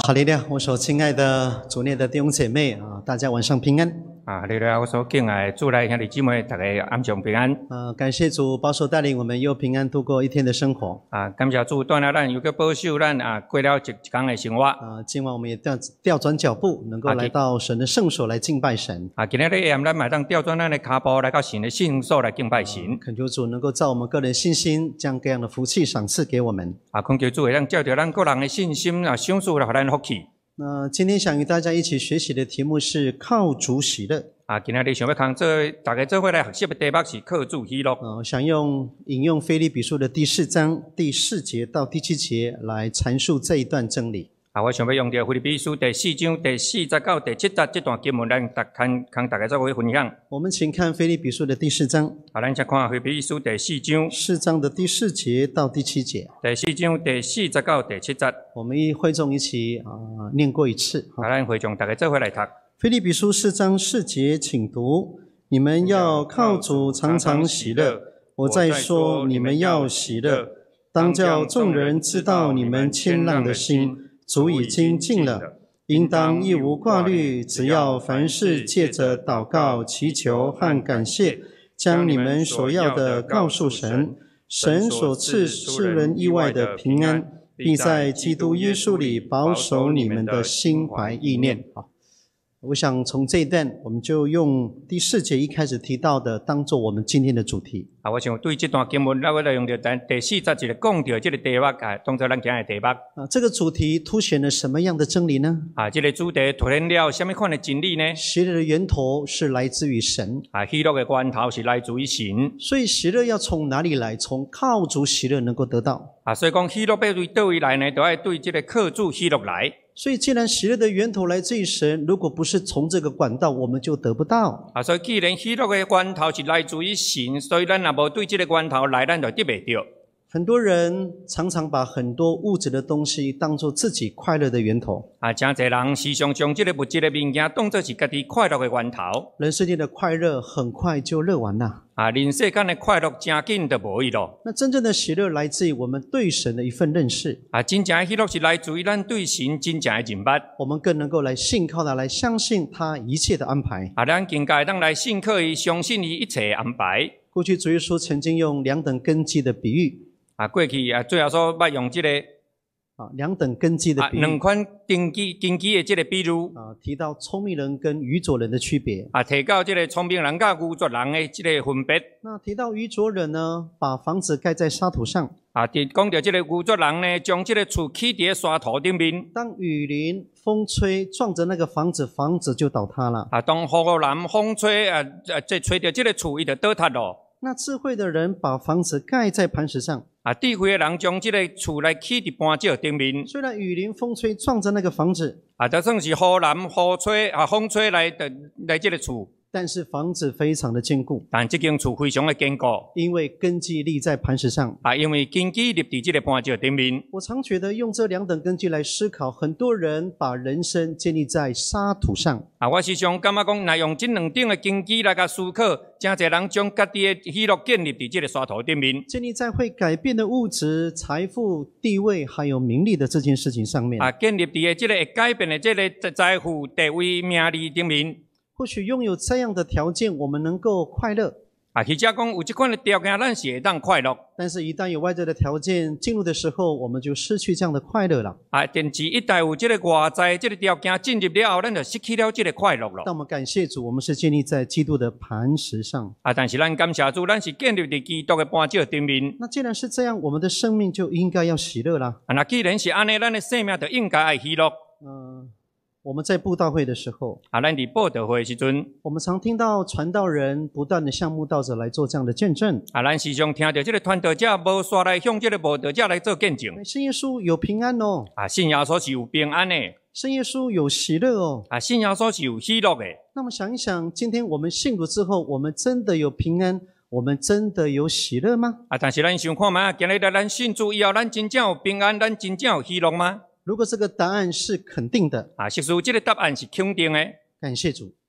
哈利路亚！我所亲爱的主内的弟兄姐妹啊，大家晚上平安。 哈利路亚！我所敬爱的主内兄弟姊妹，大家晚上平安。 感谢主保守带领我们又平安度过一天的生活。 感谢主带领咱又去保守咱过了一天的生活。 今晚我们也调转脚步，能够来到神的圣所来敬拜神。 今日咧，咱嘛当调转咱的脚步来到神的圣所来敬拜神。 恳求主能够照我们个人信心，将各样的福气赏赐给我们。 恳求主会让照着咱个人的信心赏赐来给咱福气。 那今天想与大家一起学习的题目是靠主喜乐。 今天想要看大家做伙来学习的题目是靠主喜乐。 我想引用腓立比书的第4章第4节到第7节来阐述这一段真理。 我想要用到腓立比书第4章第4节到第7节这段经文，咱跟大家做伙分享。 我们请看腓立比书的第4章。 咱先看腓立比书第4章 ，4章的第4节到第7节。 第4章第4节到第7节。 我们会众一起念过一次。 咱会众大家做伙来读。 腓立比书4章4节，请读：你们要靠主常常喜乐。我再说，你们要喜乐，当叫众人知道你们谦让的心，主已经尽了。应当一无挂虑，只要凡事借着祷告、祈求和感谢，将你们所要的告诉神。神所赐世人意外的平安，必在基督耶稣里保守你们的心怀意念。我想从这一段，我们就用第4节一开始提到的，当作我们今天的主题。 我想对这段经文，我来用到第4节一个讲到这个题目，当作咱今日的题目。 这个主题凸显了什么样的真理呢？ 这个主题凸显了什么款的真理呢？ 喜乐的源头是来自于神。 喜乐的源头是来自于神。 所以喜乐要从哪里来？从靠主喜乐能够得到。 所以讲喜乐要对倒位来呢，就要对这个靠主喜乐来。 所以既然喜乐的源头来自于神，如果不是从这个管道，我们就得不到。 所以既然喜乐的源头是来自于神，所以咱若无对这个源头来，咱就得不到。 很多人常常把很多物质的东西当作自己快乐的源头。 真侪人时常将这个物质的物件当作是家己快乐的源头。 人世间的快乐很快就乐完了。 人世间的快乐真紧就无去咯。 那真正的喜乐来自于我们对神的一份认识。 真正的喜乐是来自于咱对神真正的认捌。 我们更能够来信靠他，来相信他一切的安排。 咱更加当来信靠伊，相信伊一切安排。 过去主耶稣曾经用2等根基的比喻。 过去最后说捌用这个 2等根基的比喻。 2款根基的这个比喻。 提到聪明人跟愚拙人的区别。 提到这个聪明人跟愚拙人的这个分别。 那提到愚拙人呢，把房子盖在沙土上。 讲到这个愚拙人呢，将这个厝起在沙土顶面。 当雨淋风吹撞着那个房子，房子就倒塌了。 当雨淋风吹这吹到这个厝，伊就倒塌了。 那智慧的人把房子盖在磐石上。 智慧的人将这个厝来起伫磐石顶面。 虽然雨淋风吹撞着那个房子， 就算是雨淋雨吹风吹来这个厝， 但是房子非常的坚固。 但这间厝非常的坚固， 因为根基立在磐石上。 因为根基立在这个磐石顶面。 我常觉得用这2等根基来思考，很多人把人生建立在沙土上。 我时常感觉讲，若用这2等的根基来甲思考，真侪人将家己的喜乐建立在这个沙土顶面， 建立在会改变的物质、财富、地位还有名利的这件事情上面。 建立在这个会改变的这个财富、地位、名利顶面。 或许拥有这样的条件，我们能够快乐。 或者讲有这款的条件，咱是会当快乐。 但是，一旦有外在的条件进入的时候，我们就失去这样的快乐了。 但是，一旦有这个外在这个条件进入了后，咱就失去了这个快乐了。 但我们感谢主，我们是建立在基督的磐石上。 但是咱感谢主，咱是建立在基督的磐石顶面。 那既然是这样，我们的生命就应该要喜乐啦。 那既然是安尼，咱的生命就应该爱喜乐。 我们在布道会的时候， 咱伫布道会的时阵， 我们常听到传道人不断的向慕道者来做这样的见证。 咱时常听到这个传道者无煞来向这个慕道者来做见证。 信耶稣有平安哦。 信耶稣是有平安的。 信耶稣有喜乐哦。 信耶稣是有喜乐的。 那么想一想，今天我们信主之后，我们真的有平安？我们真的有喜乐吗？ 但是咱想看嘛，今日咱信主以后，咱真正有平安，咱真正有喜乐吗？ 如果这个答案是肯定的， 实属这个答案是肯定的， 感谢主。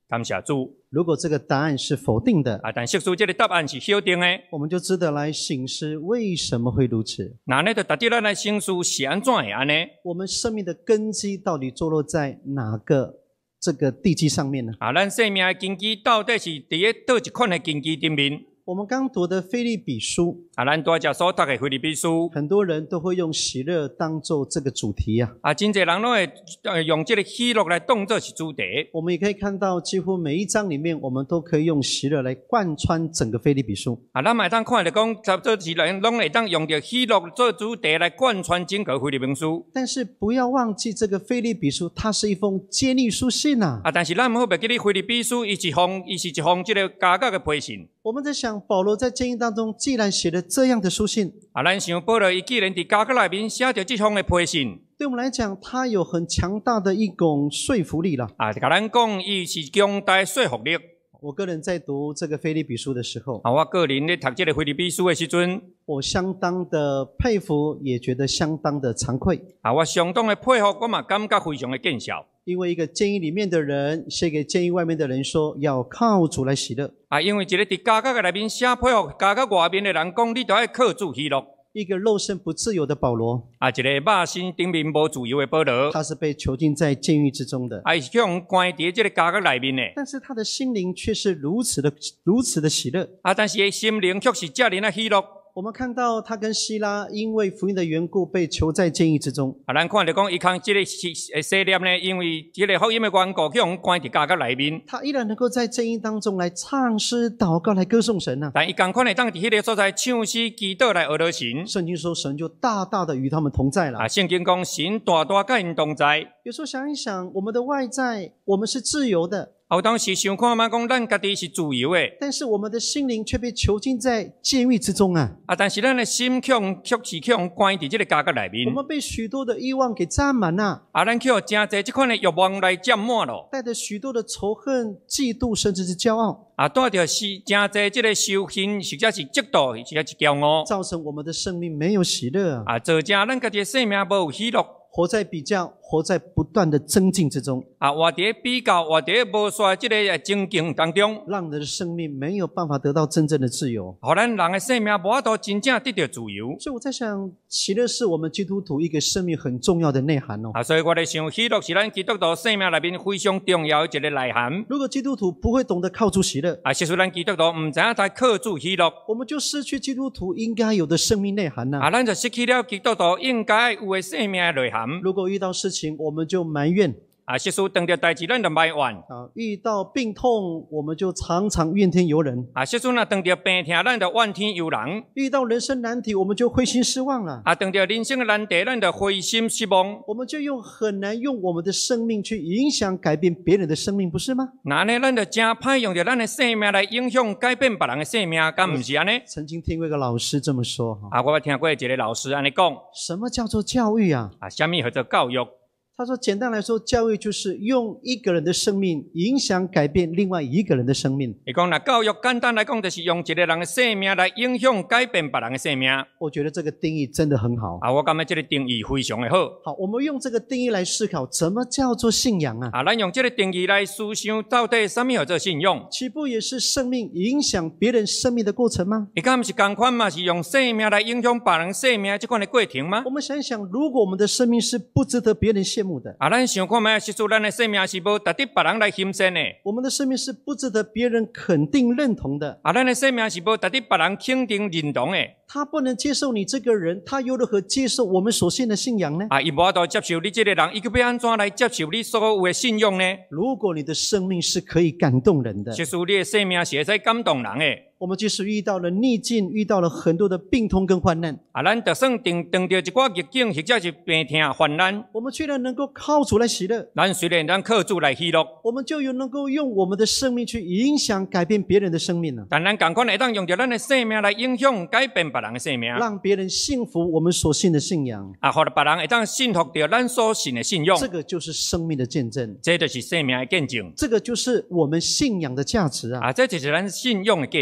感谢主。 如果这个答案是否定的， 但叙述这个答案是否定的， 我们就值得来省思为什么会如此。 那呢就值得咱来省思是安怎会安呢？ 我们生命的根基到底坐落在哪个这个地基上面呢？ 咱生命的根基到底是伫咧倒一款的根基顶面？ 我们刚读的腓立比书， 咱大家所读的腓立比书， 很多人都会用喜乐当做这个主题啊。 真侪人拢会用这个喜乐来当作是主题。 我们也可以看到，几乎每一章里面，我们都可以用喜乐来贯穿整个腓立比书。 咱嘛当看来讲，差不多是人拢会当用着喜乐做主题来贯穿整个腓立比书。 但是不要忘记，这个腓立比书它是一封监狱书信啊。 但是咱唔好袂记咧腓立比书，伊是一封这个加教的批信。 我们在想，保罗在监狱当中既然写了这样的书信， 咱想保罗伊既然伫加教内面写着这封的批信， 对我们来讲，它有很强大的一种说服力了。 甲咱讲，伊是强大说服力。 我个人在读这个腓立比书的时候， 我个人咧读这个腓立比书的时阵， 我相当的佩服，也觉得相当的惭愧。 我相当的佩服，我嘛感觉非常的见笑。 因为一个监狱里面的人写给监狱外面的人说，要靠主来喜乐。 因为一个伫加教的内面写佩服，加教外面的人讲，你都要靠主喜乐。 一个肉身不自由的保罗， 一个肉身顶面无自由的保罗， 他是被囚禁在监狱之中的， 是向关伫这个加教内面的。 但是他的心灵却是如此的喜乐。 但是他心灵却是这样的喜乐。 我们看到他跟希拉因为福音的缘故被囚在监狱之中。 咱看到讲，伊看这个西念呢，因为这个福音的缘故，去关伫加教内面。 他依然能够在监狱当中来唱诗、祷告、来歌颂神啊。 但伊同款会当伫迄个所在唱诗、祈祷来阿罗神。 圣经说，神就大大的与他们同在了。 圣经讲，神大大甲因同在。 有时候想一想，我们的外在，我们是自由的。 有当时想看嘛，讲咱家己是自由的， 但是我们的心灵却被囚禁在监狱之中啊！ 但是咱的心却是关伫这个加教内面。 我们被许多的欲望给占满了， 咱却真侪这款的欲望来占满了， 带着许多的仇恨、嫉妒，甚至是骄傲。 带着是真侪这个仇恨，或者是嫉妒，或者是骄傲， 造成我们的生命没有喜乐啊！ 造成咱家己的生命无有喜乐。 活在比较，活在不断的增进之中。 活在比较，活在无衰这个精进当中， 让人的生命没有办法得到真正的自由。 让咱人的生命无法度真正得到自由。 所以我在想，喜乐是我们基督徒一个生命很重要的内涵哦。 所以我在想，喜乐是咱基督徒生命内面非常重要的一个内涵。 如果基督徒不会懂得靠主喜乐， 其实咱基督徒唔知影在靠主喜乐， 我们就失去基督徒应该有的生命内涵咱就失去了基督徒应该有的生命的内涵。 如果遇到事情，我们就埋怨。 世事当着代志，咱就埋怨。 遇到病痛，我们就常常怨天尤人。 世事若当着病痛，咱就怨天尤人。 遇到人生难题，我们就灰心失望了。 当着人生的难题，咱就灰心失望。 我们就很难用我们的生命去影响改变别人的生命，不是吗？ 那呢，咱就真歹用着咱的生命来影响改变别人的生命，敢不是安尼？ 曾经听过一个老师这么说。 我听过一个老师安尼讲。 什么叫做教育啊？ 什么叫做教育？ 他说，简单来说，教育就是用一个人的生命影响改变另外一个人的生命。 你讲教育简单来讲，就是用一个人的生命来影响改变别人的生命。 我觉得这个定义真的很好。 我感觉这个定义非常的好。 好，我们用这个定义来思考，怎么叫做信仰啊？ 咱用这个定义来思想，到底什么叫做信仰？ 岂不也是生命影响别人生命的过程吗？ 你敢不是同款嘛？是用生命来影响别人生命这款的过程吗？ 我们想一想，如果我们的生命是不值得别人羡慕的， 咱想看卖，实际咱的生命是无值得别人来欣赏的。 我们的生命是不值得别人肯定认同的。 咱的生命是无值得别人肯定认同的。 他不能接受你这个人，他又如何接受我们所信的信仰呢？ 伊无法度接受你这个人，伊要安怎来接受你所有的信仰呢？ 如果你的生命是可以感动人的， 其实你的生命是会使感动人的。 我们即使遇到了逆境，遇到了很多的病痛跟患难， 咱就算碰到一寡逆境或者是病痛患难， 我们居然能够靠主来喜乐。 咱虽然靠主来喜乐， 我们就能够用我们的生命去影响改变别人的生命了。 但咱同款会当用着咱的生命来影响改变别人的生命， 让别人信服我们所信的信仰。 互别人会当信服着咱所信的信仰。 这个就是生命的见证， 这就是生命的见证。 这个就是我们信仰的价值啊！ 这就是咱信仰的价值。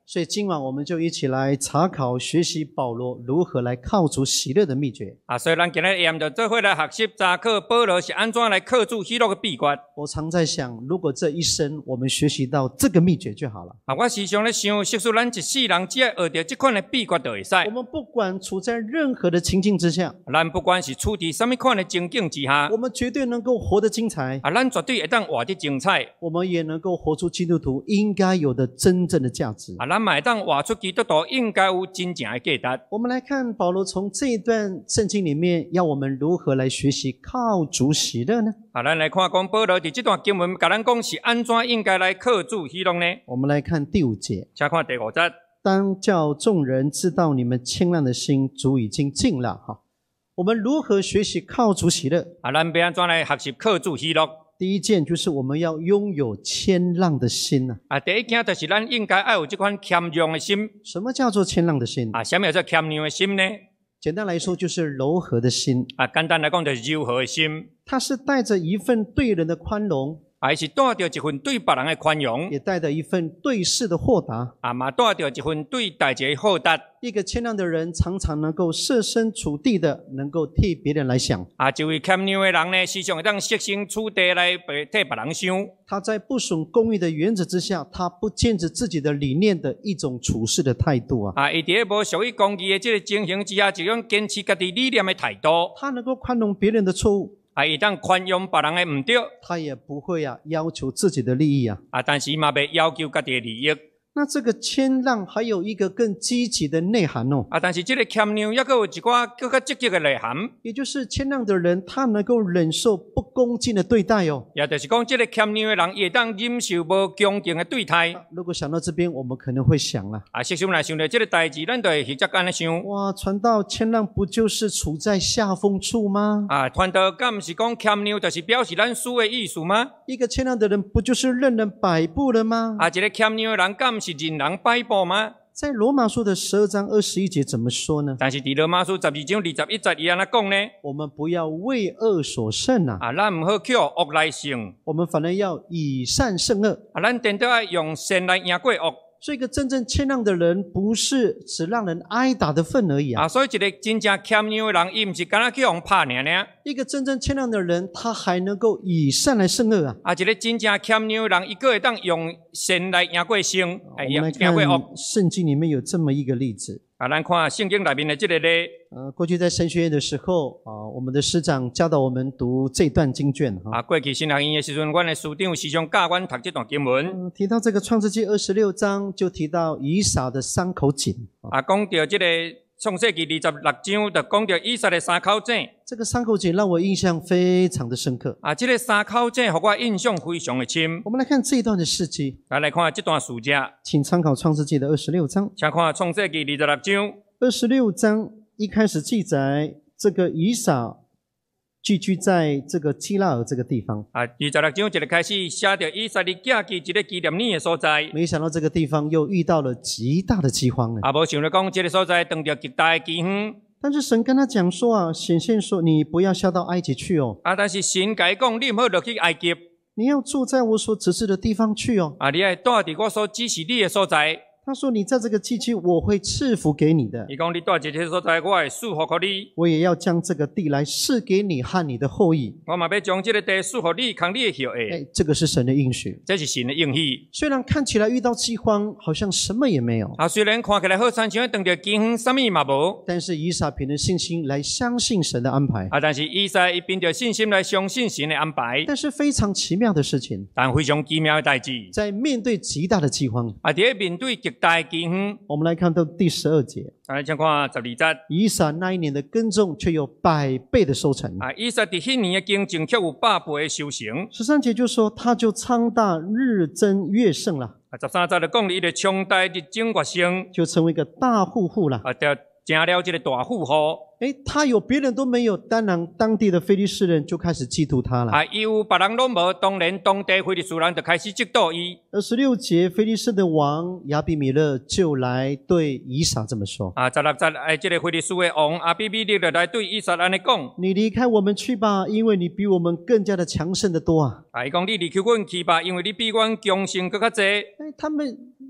所以今晚我们就一起来查考学习保罗如何来靠主喜乐的秘诀。 所以咱今日下就做伙来学习查考保罗是安怎来靠主喜乐的秘诀。 我常在想，如果这一生我们学习到这个秘诀就好了。 我时常咧想，即使咱一世人只要学到这款的秘诀就会使。 我们不管处在任何的情境之下， 咱不管是处伫什么款的情境之下， 我们绝对能够活得精彩。 咱绝对会当活得精彩。 我们也能够活出基督徒应该有的真正的价值。 咱嘛会当活出基督徒应该有真正的价值。 我们来看保罗从这一段圣经里面要我们如何来学习靠主喜乐呢？ 咱来看讲保罗伫这段经文甲咱讲是安怎应该来靠主喜乐呢？ 我们来看第5节， 请看第5节。 当叫众人知道你们谦让的心，主已经尽了。我们如何学习靠主喜乐？ 咱要安怎来学习靠主喜乐？ 第一件就是我们要拥有谦让的心第一件就是咱应该要有这款谦让的心。 什么叫做谦让的心？ 什么叫做谦让的心呢？ 简单来说就是柔和的心。 简单来讲就是柔和的心。 它是带着一份对人的宽容， 是带着一份对别人的宽容， 也带着一份对事的豁达， 嘛带着一份对代志的豁达。 一个谦让的人常常能够设身处地的能够替别人来想。 一位谦让的人呢，时常会当设身处地来替别人想。 他在不损公义的原则之下，他不坚持自己的理念的一种处事的态度伊伫无属于公义的这个情形之下，就用坚持家己理念的态度。 他能够宽容别人的错误， 伊当宽容别人的唔对。 他也不会要求自己的利益但是嘛袂要求家己的利益。 那这个谦让还有一个更积极的内涵但是这个谦让也有一寡更加积极的内涵， 也就是谦让的人他能够忍受不恭敬的对待也就是讲这个谦让的人也当忍受无恭敬的对待。 如果想到这边，我们可能会想了实际来想到这个代志，咱就会直接安尼想。 哇，传道谦让不就是处在下风处吗？ 传道敢不是讲谦让就是表示咱输的意思吗？ 一个谦让的人不就是任人摆布了吗？ 一个谦让的人敢是任人摆布吗？ 在罗马书的12章21节怎么说呢？ 但是在罗马书12章21节伊安怎讲呢？ 我们不要为恶所胜咱唔好靠恶来胜， 我们反而要以善胜恶咱真正要用善来赢过恶。 所以一个真正谦让的人，不是只让人挨打的份而已所以一个真正谦让的人，伊唔是干那去用拍尔。 一个真正谦让的人，他还能够以善来胜恶一个真正谦让的人，伊个会当用善来赢过胜， 赢过恶。圣经里面有这么一个例子咱看圣经里面的这个例。 过去在神学院的时候我们的师长教导我们读这段经卷过去神学院的时阵，阮的师长时常教阮读这段经文。 提到这个创世纪26章，就提到以撒的3口井讲到这个创世纪26章，就讲到以撒的3口井。 这个3口井让我印象非常的深刻这个3口井让我印象非常的深。 我们来看这一段的事迹， 来看这段事迹， 请参考创世纪的26章。 请看创世纪26章。 26章一开始记载这个以撒聚居在这个基拉尔这个地方 26章就开始写到以色列寄居一个纪念日的所在。 没想到这个地方又遇到了极大的饥荒无想到讲这个所在碰到极大的饥荒。 但是神跟他讲说显现说你不要下到埃及去但是神跟他讲你唔好落去埃及， 你要住在我所指示的地方去你要住伫我所指示你的所在。 他说你在这个地区我会赐福给你的。 伊讲你住这个所在，我会赐福给你。 我也要将这个地来赐给你和你的后裔。 我嘛要将这个地赐给你，和你的后裔。 这个是神的应许， 这是神的应许。 虽然看起来遇到饥荒，好像什么也没有虽然看起来好像碰到饥荒，什么嘛无。 但是以撒凭着信心来相信神的安排但是以撒伊凭着信心来相信神的安排。 但是非常奇妙的事情， 但非常奇妙的代志， 在面对极大的饥荒伫面对极大的饥荒。 我们来看到第12节， 请看12节。 以撒那一年的耕种却有100倍的收成以撒伫迄年的耕种却有100倍的收成。 13节就说他就昌大日增月盛了 13节就讲伊就昌大日增月盛， 就成为一个大户户了就成了这个大富户。 他有别人都没有，当然当地的非利士人就开始嫉妒他了伊有别人拢无，当然当地非利士人就开始嫉妒伊。 16节，非利士的王亚比米勒就来对以撒这么说 16节，这个非利士的王亚比米勒就来对以撒安尼讲： 你离开我们去吧，因为你比我们更加的强盛的多伊讲你离开阮去吧，因为你比阮强盛更较济。 他们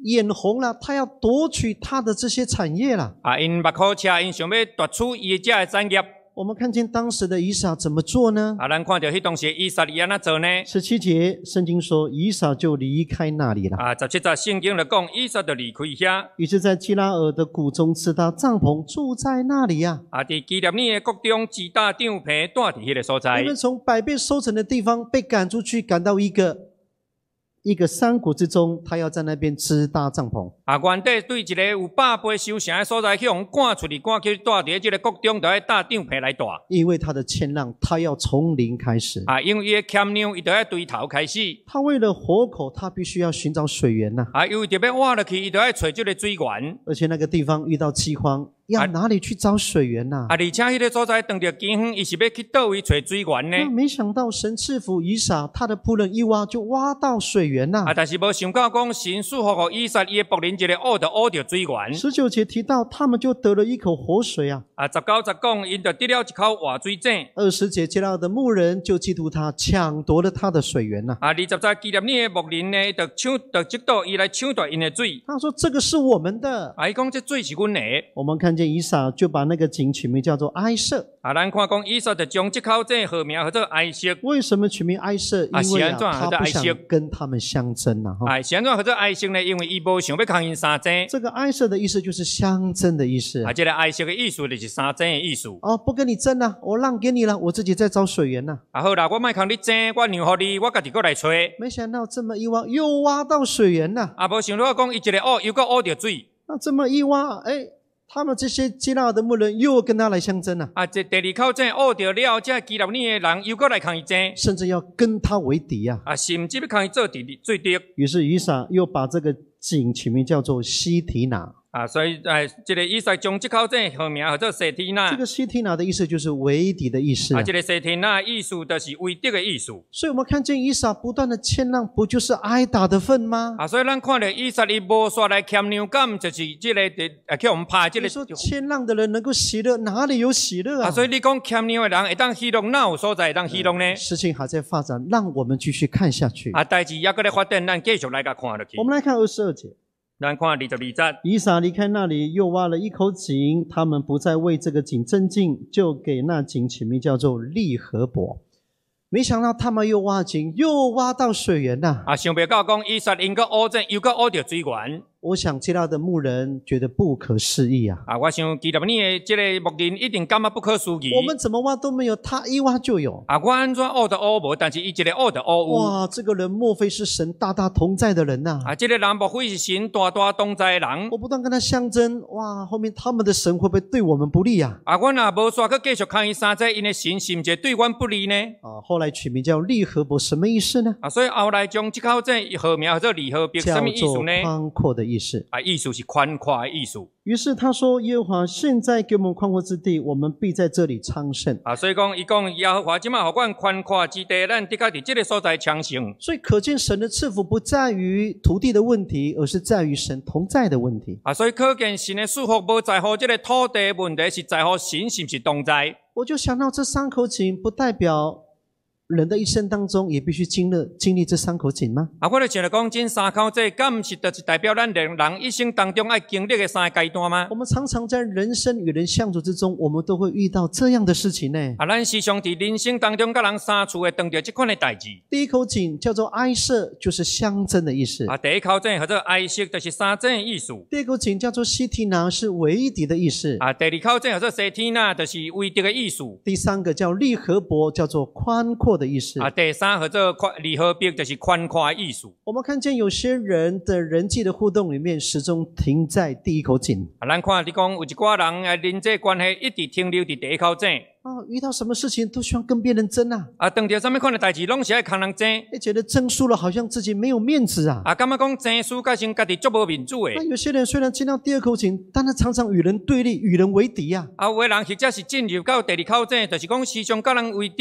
眼红了，他要夺取他的这些产业了。 因目苦赤，因想要夺取伊遮的产业。 我们看见当时的以撒怎么做呢？ 咱看到迄当时以撒伊安怎做呢 ？17节，圣经说以撒就离开那里了。 17节圣经就讲以撒就离开遐。 于是，在基拉尔的谷中支搭帐篷，住在那里呀。 伫基列尼的谷中支搭帐篷，住伫迄个所在。 他们从百倍收成的地方被赶出去，赶到一个山谷之中，他要在那边支搭帐篷。 原底对一个有百倍收成的所在，去互赶出去，赶去住伫这个谷中，就要搭帐篷来住。 因为他的迁让，他要从零开始。 因为伊的欠让，伊就要对头开始。 他为了活口，他必须要寻找水源呐。 因为特别挖落去，伊就要找这个水源。 而且那个地方遇到饥荒，要哪里去找水源呐？ 而且迄个所在当着饥荒，伊是要去倒位找水源呢？ 没想到神赐福以撒，他的仆人一挖就挖到水源呐。 但是无想到讲神赐福以撒伊的仆人一个挖到水源。 19节提到，他们就得了一口活水啊。 19节讲，因就得了一口活水井。 20节基拉尔的牧人就嫉妒他，抢夺了他的水源呐。 20节基列尼的牧人呢，就嫉妒伊来抢夺因的水。 他说：“这个是我们的。” 伊讲这水是阮的。 我们看见以撒就把那个井取名叫做埃舍。 咱看讲以撒就将这口井号名叫做埃舍。 为什么取名埃舍？因为他不想跟他们相争呐。 是安怎叫做埃舍呢？因为伊无想要抗因相争。 这个埃舍的意思就是相争的意思。 这个埃舍的意思就是相争的意思。 不跟你争了，我让给你了，我自己在找水源呐。 好啦，我莫抗你争，我让给你，我家己过来找。 没想到这么一挖，又挖到水源呐。 无想到讲伊一个又搁挖到水。 那这么一挖，他们这些基拉尔的牧人又跟他来相争了。 这第二口井挖到了，这基列尼的人又搁来抗伊争， 甚至要跟他为敌呀。 甚至要抗伊做最敌。 于是以撒又把这个井取名叫做西提拿。 所以这个以撒将这口井号名叫做西提拿。 这个西提拿的意思就是为敌的意思。 这个西提拿意思就是为敌的意思。 所以我们看见以撒不断的谦让，不就是挨打的份吗？ 所以咱看到以撒伊无煞来谦让，咁就是这个去我们拍这个。 你说谦让的人能够喜乐，哪里有喜乐啊？ 所以你讲谦让的人会当喜乐，哪有所在会当喜乐呢？ 事情还在发展，让我们继续看下去。 代志也搁在发展，咱继续来甲看落去。 我们来看22节。 咱看22节， 以撒离开那里，又挖了一口井，他们不再为这个井争竞，就给那井起名叫做利河伯。没想到他们又挖井，又挖到水源呐！ 想不到讲以撒因个挖井，又个挖到水源。 我想基拉的牧人觉得不可思议啊！ 我想基拉尼的这个牧人一定感觉不可思议。 我们怎么挖都没有，他一挖就有。 我安怎挖都挖无，但是伊一个挖就挖有。 哇，这个人莫非是神大大同在的人呐？ 这个人莫非是神大大同在的人？ 我不断跟他相争，哇，后面他们的神会不会对我们不利啊？ 我若无煞去继续抗议相争，因的神是不是对阮不利呢？ 后来取名叫利河伯，什么意思呢？ 所以后来将这口井号名叫做利河伯，什么意思呢？ 宽阔的意思。 意思是宽阔的意思。 于是他说：“耶和华现在给我们宽阔之地，我们必在这里昌盛。” 所以讲，伊讲耶和华即马给阮宽阔之地，咱的确伫这个所在昌盛。 所以可见神的赐福不在于土地的问题，而是在于神同在的问题。 所以可见神的祝福不在乎这个土地的问题，是在乎神是不是同在。 我就想到这3口井，不代表人的一生当中也必须经历这3口井吗？ 我就想来讲，这3口井，敢不是就是代表咱人一生当中要经历的3个阶段吗？ 我们常常在人生与人相处之中，我们都会遇到这样的事情呢。 咱时常在人生当中，跟人相处会碰到这款的代志。 第一口井叫做埃舍，就是相争的意思。 第一口井叫做埃舍，就是相争的意思。 第二口井叫做西提拿，是为敌的意思。 第二口井叫做西提拿，就是为敌的意思。 第3个叫利河伯，叫做宽阔的意思。 第3叫做利河伯，就是宽阔的意思。 我们看见有些人的人际的互动里面，始终停在第一口井。 咱看你讲有一寡人人际关系一直停留伫第一口井。 遇到什么事情都喜欢跟别人争啊！ 当着什么款的代志，拢是爱跟人争。 觉得争输了，好像自己没有面子啊！ 感觉讲争输，改成家己足无面子的。 那有些人虽然进到第2口井，但他常常与人对立，与人为敌啊！ 有的人或者是进入到第2口井，就是讲时常跟人为敌。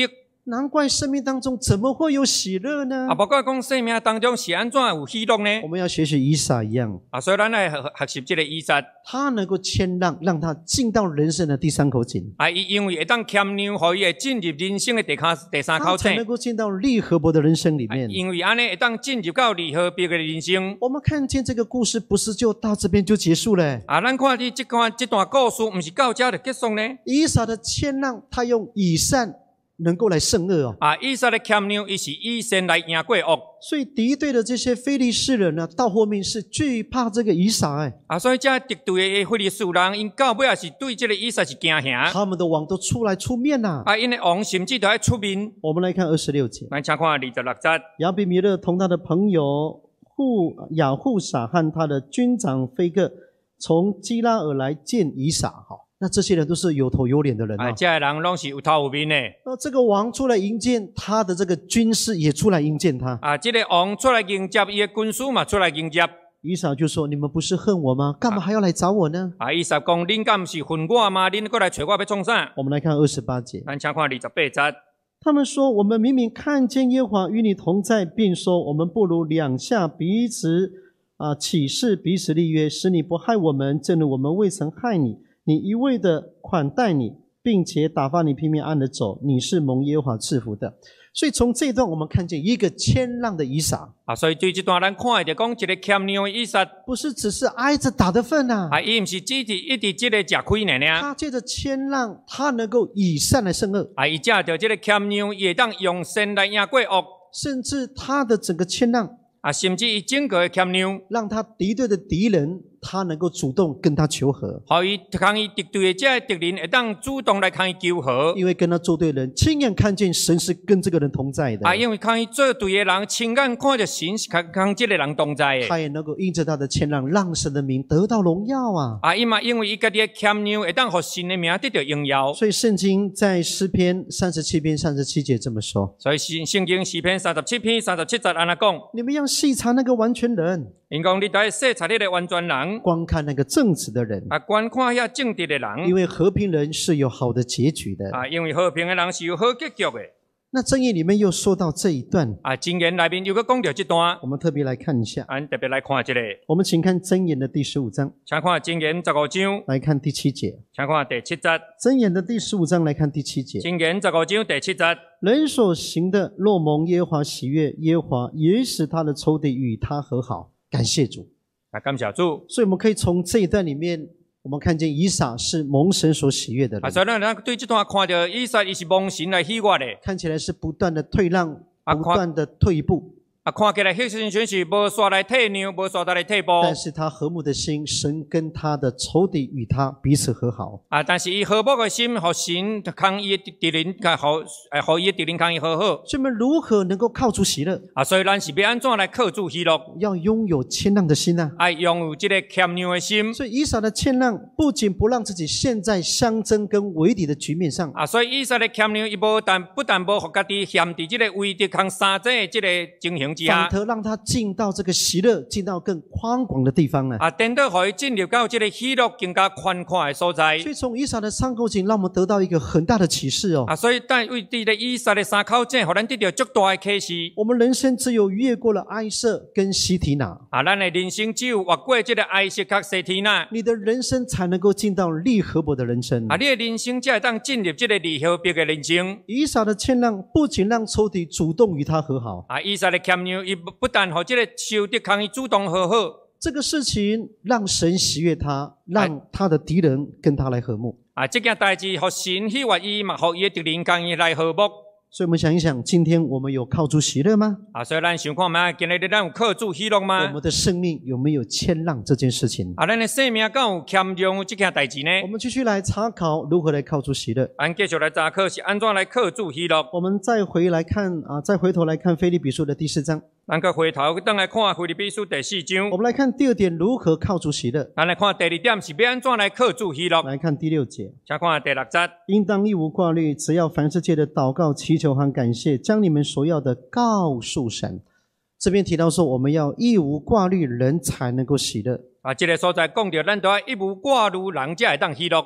难怪生命当中怎么会有喜乐呢？ 不过讲生命当中是安怎有喜乐呢？ 我们要学习以撒一样， 所以咱来学习这个以撒。 他能够谦让，让他进到人生的第三口井。 因为会当谦让，可以会进入人生的第三口井， 他才能够进到利和伯的人生里面。 因为安尼会当进入到利和伯的人生。 我们看见这个故事，不是就到这边就结束了。 咱看你这段故事，不是到这就结束呢？ 以撒的谦让，他用以善能够来胜恶哦。 以撒的谦让，伊是以善来赢过恶。 所以敌对的这些非利士人呢，到后面是惧怕这个以撒所以这敌对的非利士人，因到尾也是对这个以撒是惊吓。 他们的王都出来出面呐。 因为王甚至都要出面。 我们来看26节。 咱请看26节。 亚比米勒同他的朋友亚户撒和他的军长菲个从基拉尔来见以撒。那这些人都是有头有脸的人这些人都是有头有面的。 这个王出来迎接他的这个军士也出来迎接他。 这个王出来迎接，他的军士嘛出来迎接。 以撒就说：“你们不是恨我吗？干嘛还要来找我呢？” 以撒讲：“恁敢不是恨我吗？恁过来找我要创啥？” 我们来看28节。 咱请看28节。 他们说：“我们明明看见耶和华与你同在，并说我们不如两下彼此起誓，彼此立约，使你不害我们，正如我们未曾害你。你一味的款待你，并且打发你平平安安的走，你是蒙耶和华赐福的。”所以从这一段我们看见一个谦让的以撒。 所以对这段咱看就讲一个谦让的以撒， 不是只是挨着打的份啊。 伊不是只一直这个吃亏呢。 他借着谦让，他能够以善来胜恶。 伊借着这个谦让，也当用善来赢过恶。 甚至他的整个谦让， 甚至伊整个的谦让， 让他敌对的敌人，他能够主动跟他求和。 伊敌对的这敌人会当主动来跟伊求和。 因为跟他作对的人亲眼看见神是跟这个人同在的。 因为跟伊作对的人亲眼看着神是跟这个人同在的。 他也能够因着他的谦让，让神的名得到荣耀啊。 因为伊家己的谦让会当让神的名得到荣耀。 所以圣经在诗篇37篇37节这么说。 所以圣经诗篇37篇37节安那讲： 你们要细查那个完全人。 因讲你在细查你的完全人。 观看那个正直的人。 观看遐正直的人。 因为和平人是有好的结局的。 因为和平的人是有好结局的。 那箴言里面又说到这一段。 箴言里面又讲到这段。 我们特别来看一下。 特别来看这个。 我们请看箴言的第15章。 请看箴言15章。 来看第7节。 请看第7节。 箴言的第15章来看第7节。 箴言15章第7节。 人所行的若蒙耶和华喜悦，耶和华也使他的仇敌与他和好。感谢主。 感谢主。 所以我们可以从这一段里面，我们看见以撒是蒙神所喜悦的人。 所以咱对这段看到以撒，伊是蒙神来喜悦的。 看起来是不断的退让，不断的退一步。 看起来迄时阵是无煞来退让，无煞来退步。 但是他和睦的心，神跟他的仇敌与他彼此和好。 但是伊和睦的心，和神抗伊的敌人，和伊的敌人抗伊和好。 所以我们如何能够靠主喜乐？ 所以咱是要安怎来靠主喜乐？ 要拥有谦让的心啊！ 拥有这个谦让的心。 所以以撒的谦让，不仅不让自己陷在相争跟为敌的局面上。 所以以撒的谦让，伊不但无互家己陷伫这个为敌抗相争的这个情形。 反而让他进到这个喜乐，进到更宽广的地方呢。 等到可以进入到这个喜乐更加宽阔的所在。 所以从以撒的三口井，让我们得到一个很大的启示哦。 所以但为这个以撒的三口井，让咱得到足大的启示。 我们人生只有越过了埃瑟跟西提拿， 咱的人生只有越过这个埃瑟跟西提拿， 你的人生才能够进到利和伯的人生。 你的人生才会当进入这个利和伯的人生。 以撒的谦让，不仅让仇敌主动与他和好， 以撒的谦让，伊不但和这个仇敌抗伊主动和好， 这个事情让神喜悦他，让他的敌人跟他来和睦。 这件代志和神喜悦伊，嘛和伊的敌人跟伊来和睦。 所以我们想一想，今天我们有靠主喜乐吗？ 所以咱想看嘛，今日咱有靠主喜乐吗？ 我们的生命有没有谦让这件事情？ 咱的生命敢有谦让这件代志呢？ 我们继续来查考如何来靠主喜乐。 咱继续来查考是安怎来靠主喜乐。 我们再回头来看腓立比书的第4章。 咱个回头等来看腓立比书第4章。 我们来看第2点，如何靠主喜乐。 咱来看第2点是要安怎来靠主喜乐。 来看第6节。 请看第6节。 应当一无挂虑，只要凡事借着祷告、祈求和感谢，将你们所要的告诉神。这边提到说，我们要一无挂虑，人才能够喜乐。 这个所在讲到，咱都要一无挂虑，人才会当喜乐。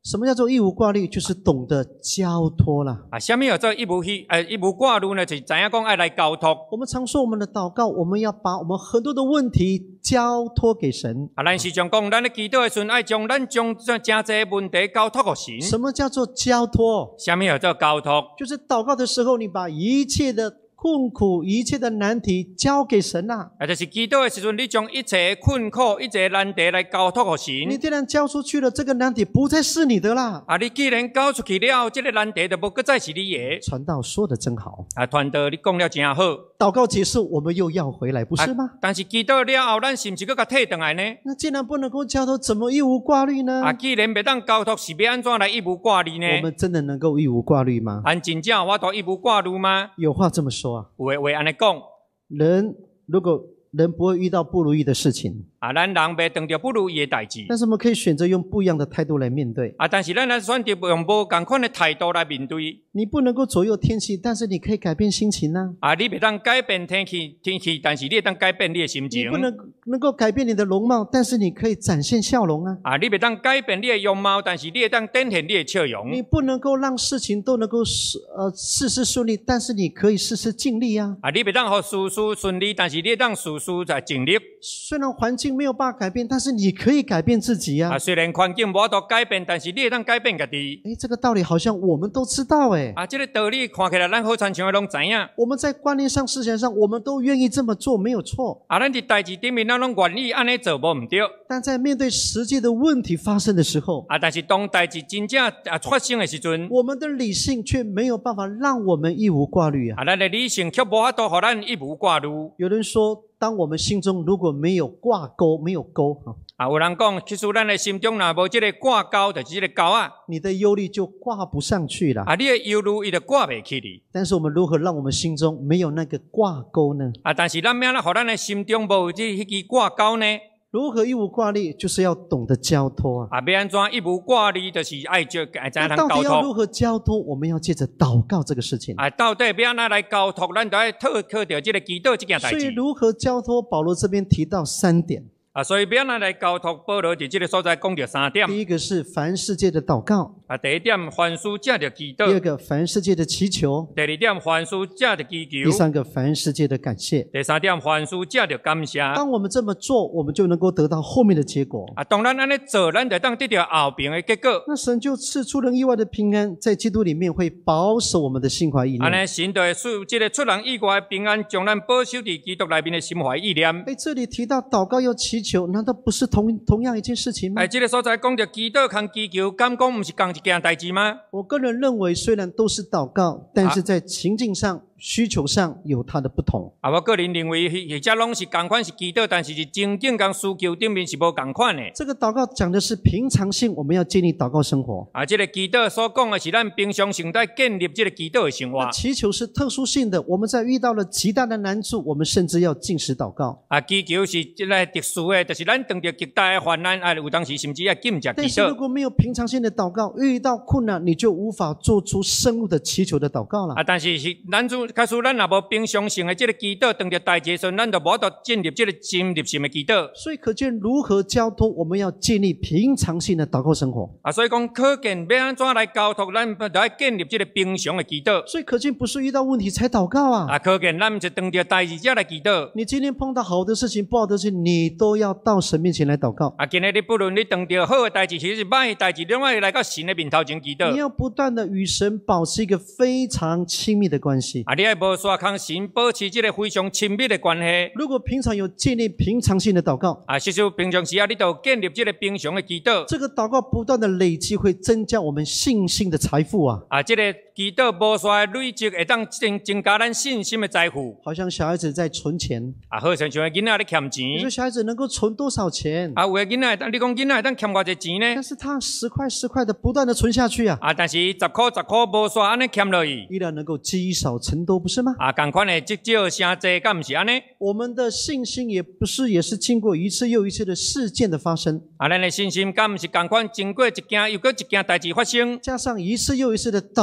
什么叫做一无挂虑？就是懂得交托啦。 啊，什么叫做一无挂虑呢？就是知影讲爱来交托。 我们常说我们的祷告，我们要把我们很多的问题交托给神。 啊，咱时常讲，咱咧祈祷的时阵，爱将真侪问题交托给神。 什么叫做交托？ 什么叫做交托？ 就是祷告的时候，你把一切的困苦、一切的难题交给神呐。 啊，就是祈祷的时阵，你将一切困苦、一切难题来交托给神。 你既然交出去了，这个难题不再是你的啦。 啊，你既然交出去了，这个难题就不再是你的。 传道说的真好。 啊，传道你讲了真好。 祷告结束，我们又要回来，不是吗？ 但是祈祷了后，咱是不是搁甲退回来呢？ 那既然不能够交托，怎么一无挂虑呢？ 啊，既然袂当交托，是要安怎来一无挂虑呢？ 我们真的能够一无挂虑吗？ 安真正我都一无挂虑吗？ 有话这么说啊， 有话安尼讲， 如果人不会遇到不如意的事情， 啊，咱人袂碰到不如意的代志， 但是我们可以选择用不一样的态度来面对。 啊，但是咱来选择用无同款的态度来面对。 你不能够左右天气，但是你可以改变心情呢。 啊，你袂当改变天气，但是你会当改变你的心情。 你不能够改变你的容貌，但是你可以展现笑容啊。 啊，你袂当改变你的容貌，但是你会当展现你的笑容。 你不能够让事情都能够事事顺利，但是你可以事事尽力啊。 啊，你袂当让事事顺利，但是你会当事事在尽力。 虽然环境没有办法改变，但是你可以改变自己啊。 啊，虽然环境无法度改变，但是你会当改变家己。 这个道理好像我们都知道啊，这个道理看起来咱好亲像拢知影。 我们在观念上、思想上，我们都愿意这么做，没有错。 啊，咱伫代志顶面，咱拢愿意安尼做，无毋对。 但在面对实际的问题发生的时候， 啊，但是当代志真正发生的时阵， 我们的理性却没有办法让我们一无挂虑啊。 啊，咱的理性却无法度互咱一无挂虑。 有人说，当我们心中如果没有挂钩，没有钩啊，有人讲，其实咱的心中若无这个挂钩，就是这个钩啊。 你的忧虑就挂不上去了。 啊，你的忧虑伊就挂袂起哩。 但是我们如何让我们心中没有那个挂钩呢？ 啊，但是咱要让咱的心中无有迄支挂钩呢？ 如何一无挂虑，就是要懂得交托啊！ 啊，要安怎一无挂虑，就是爱知影通到底要如交托。 何交托？我们要借着祷告这个事情。 啊，到底要安怎来交托？咱就要靠着这个祈祷这件代志。 所以如何交托？保罗这边提到3点。 啊，所以要安怎来交托？保罗伫这个所在讲着3点。 第一个是凡世界的祷告。 啊，第一点，凡事借着祈祷； 第二个，凡世界的祈求； 第二点，凡事借着祈求； 第三个，凡世界的感谢。 第三点，凡事借着感谢。 当我们这么做，我们就能够得到后面的结果。 啊，当咱安尼做，咱就当得到后边的结果。 那神就赐出人意外的平安，在基督里面会保守我们的心怀意念。 安尼神就会使这个出人意外的平安，将咱保守伫基督内面的心怀意念。 这里提到祷告要祈求，难道不是同样一件事情吗？ 这个所在讲着祈祷和祈求，敢讲不是同一件代志吗？ 我个人认为，虽然都是祷告，但是在情境上、需求上有它的不同。 啊，我个人认为，或者拢是同款是祈祷，但是情境跟需求顶面是无同款的。 这个祷告讲的是平常性，我们要建立祷告生活。 啊，这个祈祷所讲的是咱平常性在建立这个祈祷的生活。 祈求是特殊性的，我们在遇到了极大的难处，我们甚至要禁食祷告。 啊，祈求是这个特殊的，就是咱碰到极大的患难，有当时甚至要禁食祈祷。 但是如果没有平常性的祷告，遇到困难你就无法做出深入的祈求的祷告了。 啊，但是咱若无平常性的这个祈祷，当着代志的时候，咱就无法度进入这个深入性的祈祷。 所以可见如何交托，我们要建立平常性的祷告生活。 啊，所以讲可见要安怎来交托，咱就要建立这个平常的祈祷。 所以可见不是遇到问题才祷告啊。 啊，可见咱不是当着代志才来祈祷。 你今天碰到好的事情、不好的事情，你都要到神面前来祷告。 啊，今日你不论你当着好的代志，其实是歹的代志，拢要来到神的面头前祈祷。 你要不断的与神保持一个非常亲密的关系。 啊，你要无刷空神保持这个非常亲密的关系。 如果平常有建立平常性的祷告， 啊，其实平常时你都建立这个平常的祈祷。 这个祷告不断的累积，会增加我们信心的财富啊！ 啊，这个祈祷无刷累积，会当增加咱信心的财富。 好像小孩子在存钱啊，好像囡仔咧欠钱。 你说小孩子能够存多少钱？ 啊，有的囡仔，你讲囡仔当欠偌济钱呢？ 但是他10块10块的不断的存下去啊！ 啊，但是10块10块无刷安尼欠落去， 依然能够积少成多，不是吗？ 啊，同款的积少成多，敢不是安尼？ 我们的信心也是经过一次又一次的事件的发生啊，咱的信心敢不是同款经过一件又过一件代志发生， 加上一次又一次的祷告的体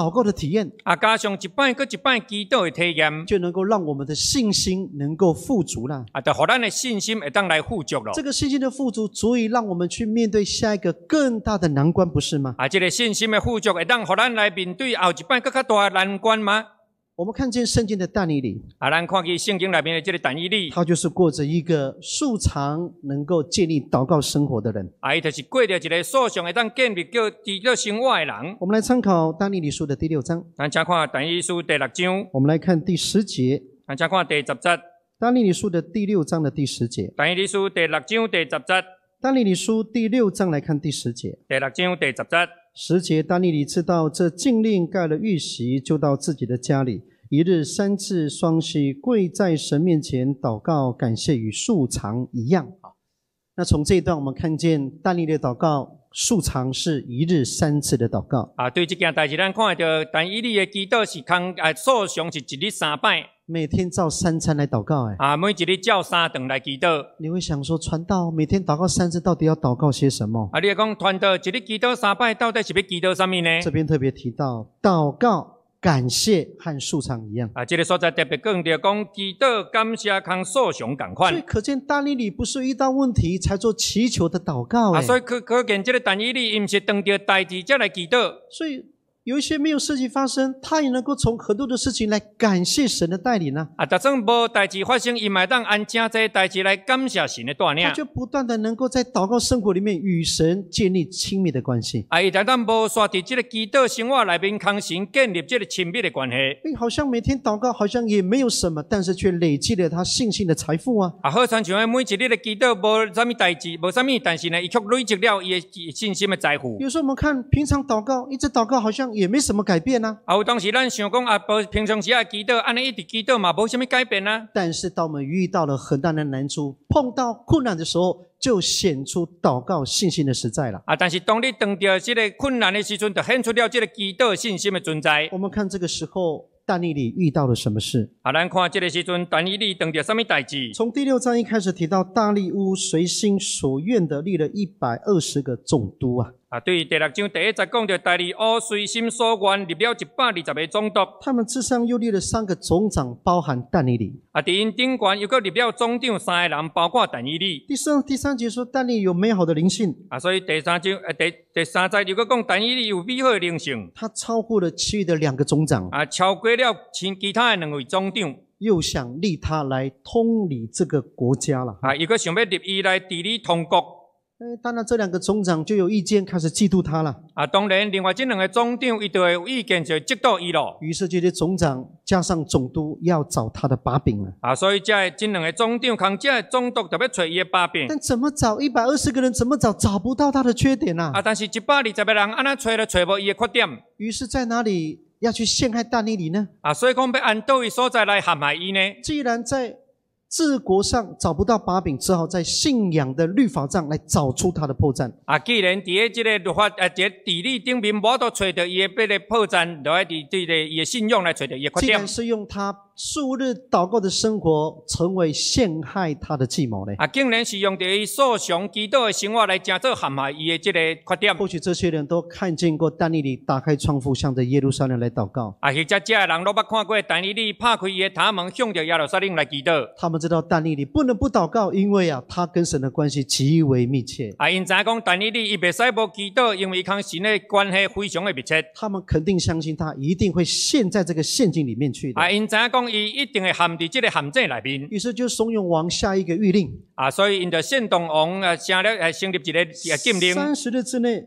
体验， 加上一摆搁一摆祈祷的体验， 就能够让我们的信心能够富足了。 就互咱的信心会当来富足咯。 这个信心的富足，足以让我们去面对下一个更大的难关，不是吗？ 这个信心的富足会当互咱来面对后一摆更较大的难关吗？ 我们看见圣经的但以理， 咱看见圣经里面的这个但以理， 他就是过着一个素常能够建立祷告生活的人。 伊就是过着一个素常会当建立叫祈祷生活的人。 我们来参考但以理书的第6章， 咱请看但以理书第6章， 我们来看第10节。 咱请看第10节。 但以理书的第6章的第10节。 但以理书第6章第10节。 但以理书第6章来看第10节。 第6章第10节。 10节，但以理知道这禁令盖了玉玺，就到自己的家里，一日3次双膝跪在神面前祷告，感谢与素常一样。那从这一段我们看见但以理的祷告素常是一日3次的祷告。 对这件代志，咱看到但以理的祈祷是素常是一日3摆， 每天照3餐来祷告。 每一日照3顿来祈祷。 你会想说，传道每天祷告3次，到底要祷告些什么？ 你会讲传道一日祈祷3摆，到底是要祈祷什么呢？ 这边特别提到祷告、感谢和素常一样。 这个所在特别强调讲祈祷、感谢和素常同款。 所以可见但以理不是遇到问题才做祈求的祷告。 所以可见这个但以理，伊不是当着代志才来祈祷。 所以有一些没有事情发生，他也能够从很多的事情来感谢神的带领呢。 就算无代志发生，伊嘛当按正这代志来感谢神的带领。 他就不断的能够在祷告生活里面与神建立亲密的关系。 伊就当无刷伫这个祈祷生活内面，同神建立这个亲密的关系。 好像每天祷告好像也没有什么，但是却累积了他信心的财富啊。 好像每一日的祈祷无什么代志，无什么，但是呢，伊却累积了伊的信心的财富。 有时候我们看平常祷告，一直祷告好像也没什么改变啊。 有当时咱想讲平常时祈祷，安尼一直祈祷嘛，无什么改变啊。 但是当我们遇到了很大的难处，碰到困难的时候，就显出祷告信心的实在了。 但是当你碰到这个困难的时阵，就显出了这个祈祷信心的存在。 我们看这个时候但以理遇到了什么事？ 咱看这个时阵，但以理碰到什么代志？ 从第6章一开始提到大利乌随心所愿的立了120个总督啊。 对，第6章第1节讲到大利乌随心所愿立了120个总督。 他们之上又立了3个总长，包含但以理。 伫因顶悬又搁立了总长3个人，包括但以理。 第3节说但以理有美好的灵性。 所以第3章第3节又搁讲但以理有美好的灵性。 他超过了其余的2个总长。 超过了其他的2位总长。 又想立他来通理这个国家了。 又搁想要立伊来治理通国。 当然这2个总长就有意见，开始嫉妒他了。 当然另外这2个总长伊就会有意见，就嫉妒伊咯。 于是这些总长加上总督要找他的把柄了。 所以这2个总长和这总督特别找伊的把柄。 但怎么找120个人，怎么找不到他的缺点啊。 但是120个人安那找都找无伊的缺点。 于是在哪里要去陷害但以理呢？ 所以讲要按倒位所在来陷害伊呢？ 既然在治国上找不到把柄，只好在信仰的律法上来找出他的破绽。 既然伫这个律法这个地理顶面无都找到伊的破绽，就要伫这个伊的信仰来找到伊的缺点。 既然是用他数日祷告的生活成为陷害他的计谋呢？ 竟然是用伊素常祈祷的生活来真做陷害伊的这个缺点。 或许这些人都看见过但以理打开窗户向着耶路撒冷来祷告。 或者这人都捌看过但以理拍开伊的塔门，向着耶路撒冷来祈祷。 他们知道但以理不能不祷告，因为他跟神的关系极为密切。 因知讲但以理伊袂使无祈祷，因为伊跟神的关系非常的密切。 他们肯定相信他一定会陷在这个陷阱里面去的。 因知讲伊一定会陷伫这个陷阱里面。 于是就怂恿王下一个谕令。 所以因就煽动王成立一个禁令。 30日之内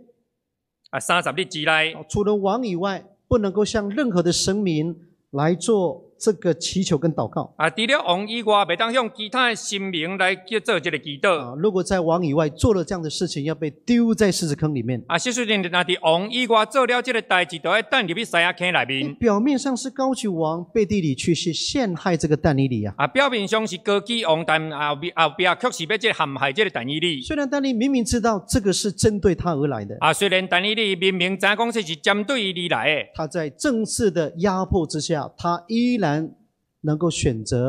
，30日之内， 除了王以外，不能够向任何的神明来做这个祈求跟祷告。 除了王以外，袂当向其他的神明来去做这个祈祷。 如果在王以外做了这样的事情，要被丢在狮子坑里面。 事实上，那伫王以外做了这个代志，就要等入去狮子坑里面。 表面上是高举王，背地里却是陷害这个但以理啊。 表面上是高举王，但后边却是要这陷害这个但以理。 虽然但以理明明知道这个是针对他而来的。 虽然但以理明明知讲这是针对伊而来的。 他在政治的压迫之下，他依然能够选择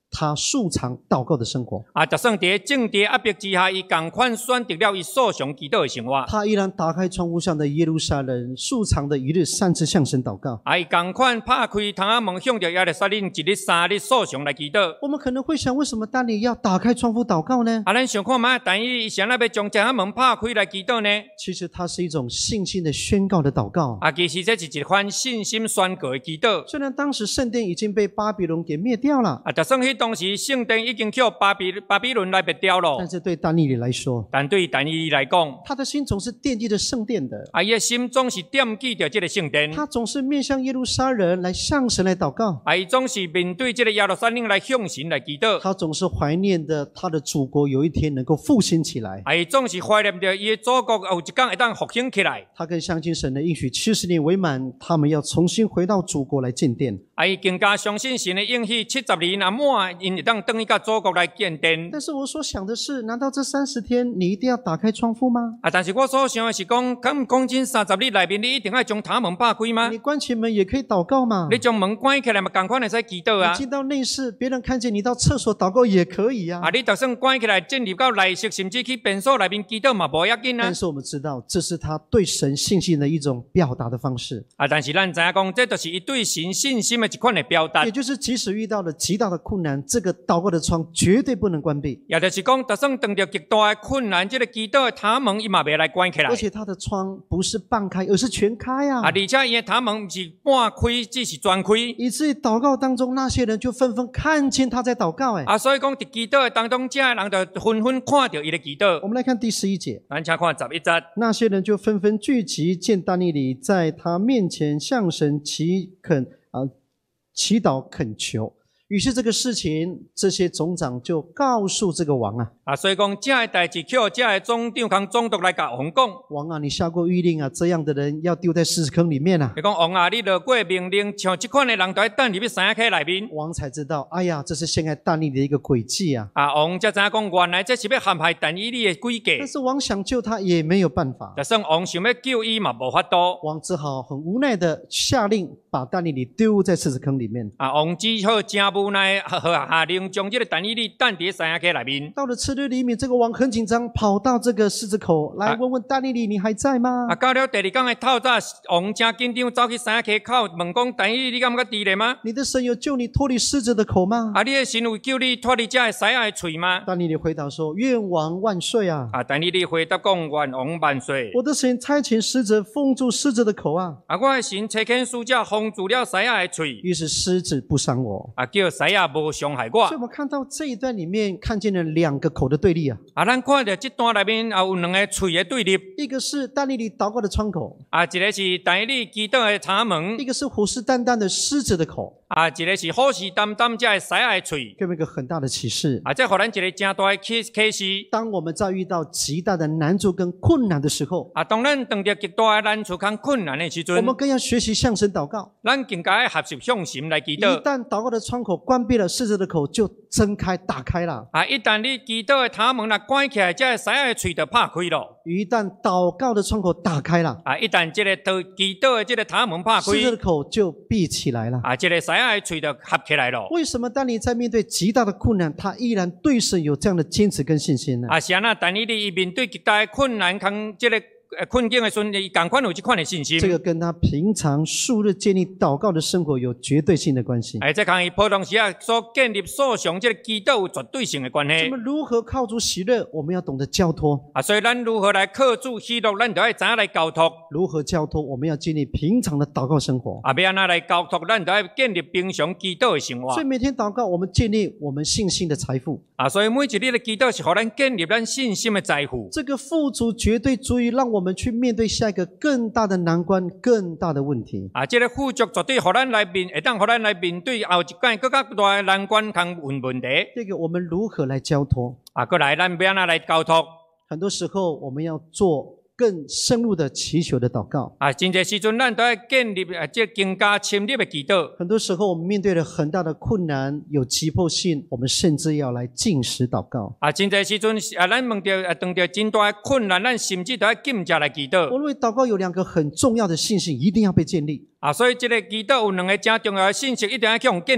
他素常祷告的生活。 就算伫政治压迫之下，伊同款选择了伊素常祈祷的生活。 他依然打开窗户上的耶路撒冷，素常的一日3次向神祷告。 伊同款拍开窗仔门，向着耶路撒冷一日3日素常来祈祷。 我们可能会想，为什么但以理要打开窗户祷告呢？ 咱想看嘛，但伊想要将这门拍开来祈祷呢？ 其实它是一种信心的宣告的祷告。 其实这是一款信心宣告的祈祷。 虽然当时圣殿已经被巴比伦给灭掉了， 就算迄当时圣殿已经叫巴比伦来灭掉了， 但是对但以理来说， 但对但以理来讲， 他的心总是惦记着圣殿的。 伊的心总是惦记着这个圣殿。 他总是面向耶路撒冷来向神来祷告。 伊总是面对这个耶路撒冷来向神来祈祷。 他总是怀念的他的祖国有一天能够复兴起来。 伊总是怀念着伊的祖国有一天会当复兴起来。 他更相信神的应许，70年为满，他们要重新回到祖国来建殿。 伊更加相信神的应许，70年满，因会当回去到祖国来建殿。 但是我所想的是，难道这30天你一定要打开窗户吗？ 但是我所想的是讲，敢讲真30日内面，你一定要将塔门拍开吗？ 你关起门也可以祷告嘛。 你将门关起来嘛，同款会使祈祷啊。 你进到内室，别人看见你到厕所祷告也可以啊。 你就算关起来，进入到内室，甚至去便所内面祈祷嘛，无要紧啊。 但是我们知道，这是他对神信心的一种表达的方式。 但是咱知影讲，这就是伊对神信心的一款的表达。 也就是即使遇到了极大的困难，这个祷告的窗绝对不能关闭。 也就是讲，就算遇到极大的困难，这个祈祷的塔门伊嘛袂来关起来。 而且他的窗不是半开，而是全开啊！ 而且伊的塔门不是半开，只是全开。 以至于祷告当中，那些人就纷纷看见他在祷告。 所以讲，在祈祷的当中，这人就纷纷看到伊的祈祷。 我们来看第11节， 咱请看11节。 那些人就纷纷聚集，见但以理在他面前向神祈祷恳求。于是这个事情，这些总长就告诉这个王所以讲这个代志，叫这个总长跟总督来甲王讲： 王啊，你下过谕令啊，这样的人要丢在狮子坑里面啊。 你讲王啊，你落过命令，像这款的人都要等入去山坑里面。 王才知道，哎呀，这是陷害但以理的一个诡计啊。 王才知影讲，原来这是要陷害但以理的诡计。 但是王想救他也没有办法。 就算王想要救伊嘛，无法度。 王只好很无奈的下令，把但以理丢在狮子坑里面。 王只好真无奈。下令将这个但以理等在山坑里面。 到了次日黎明，这个王很紧张，跑到这个狮子口来问问但以理，你还在吗？ 到了第2天的透早，王真紧张走去山坑口问讲：但以理，你敢觉伫咧吗？ 你的神有救你脱离狮子的口吗？ 你的神有救你脱离这个狮子的嘴吗？ 但以理回答说：愿王万岁啊！ 但以理回答讲：愿王万岁！ 我的神差遣使者封住狮子的口啊！ 我的神差遣使者封住了狮子的嘴。 于是狮子不伤我。 叫狮子无伤害我。 所以我们看到这一段里面看见了2个口的对立啊。 咱看到这段里面有2个嘴的对立。 一个是但以理祷告的窗口。 一个是但以理祈祷的塔门。 一个是虎视眈眈的狮子的口。 一个是虎视眈眈这狮子的嘴。 给我们一个很大的启示。 这给咱一个真大的启示。 当我们在遇到极大的难处跟困难的时候， 当咱遇到极大的难处跟困难的时阵， 我们更要学习向神祷告。 咱更加要学习向神来祈祷。 一旦祷告的窗口关闭了，狮子的口就睁开打开了。 一旦你祈祷的塔门关起来，这狮子的嘴就拍开了。 一旦祷告的窗口打开了， 一旦这个祈祷的这个塔门拍开， 狮子的口就闭起来了。 这个狮子的嘴就合起来了。 为什么当你在面对极大的困难，他依然对神有这样的坚持跟信心呢？ 是啊，但以理面对极大的困难跟这个困境的时候，伊同款有这款的信心。 这个跟他平常数日建立祷告的生活有绝对性的关系。 这跟伊普通时所建立所想这个祈祷有绝对性的关系。 那么如何靠主喜乐？我们要懂得交托。 所以咱如何来靠主喜乐？咱就要知影来交托。 如何交托？我们要建立平常的祷告生活。 要安怎来交托？咱就要建立平常祈祷的生活。 所以每天祷告，我们建立我们信心的财富。 所以每一日的祈祷是让咱建立咱信心的财富。 这个富足绝对足以让我们去面对下一个更大的难关、更大的问题。 这个富足绝对让咱来面对后一件更加大的难关跟问题。 这个我们如何来交托？ 过来咱要安怎来交托？ 很多时候我们要做更深入的祈求的祷告。 真侪时阵咱都要建立这更加深入的祈祷。 很多时候我们面对了很大的困难，有急迫性，我们甚至要来禁食祷告。 真侪时阵咱碰到真大的困难，咱甚至都要禁食来祈祷。 我认为祷告有2个很重要的信息，一定要被建立。 所以这个祈祷有2个真重要的信息，一定要向建立。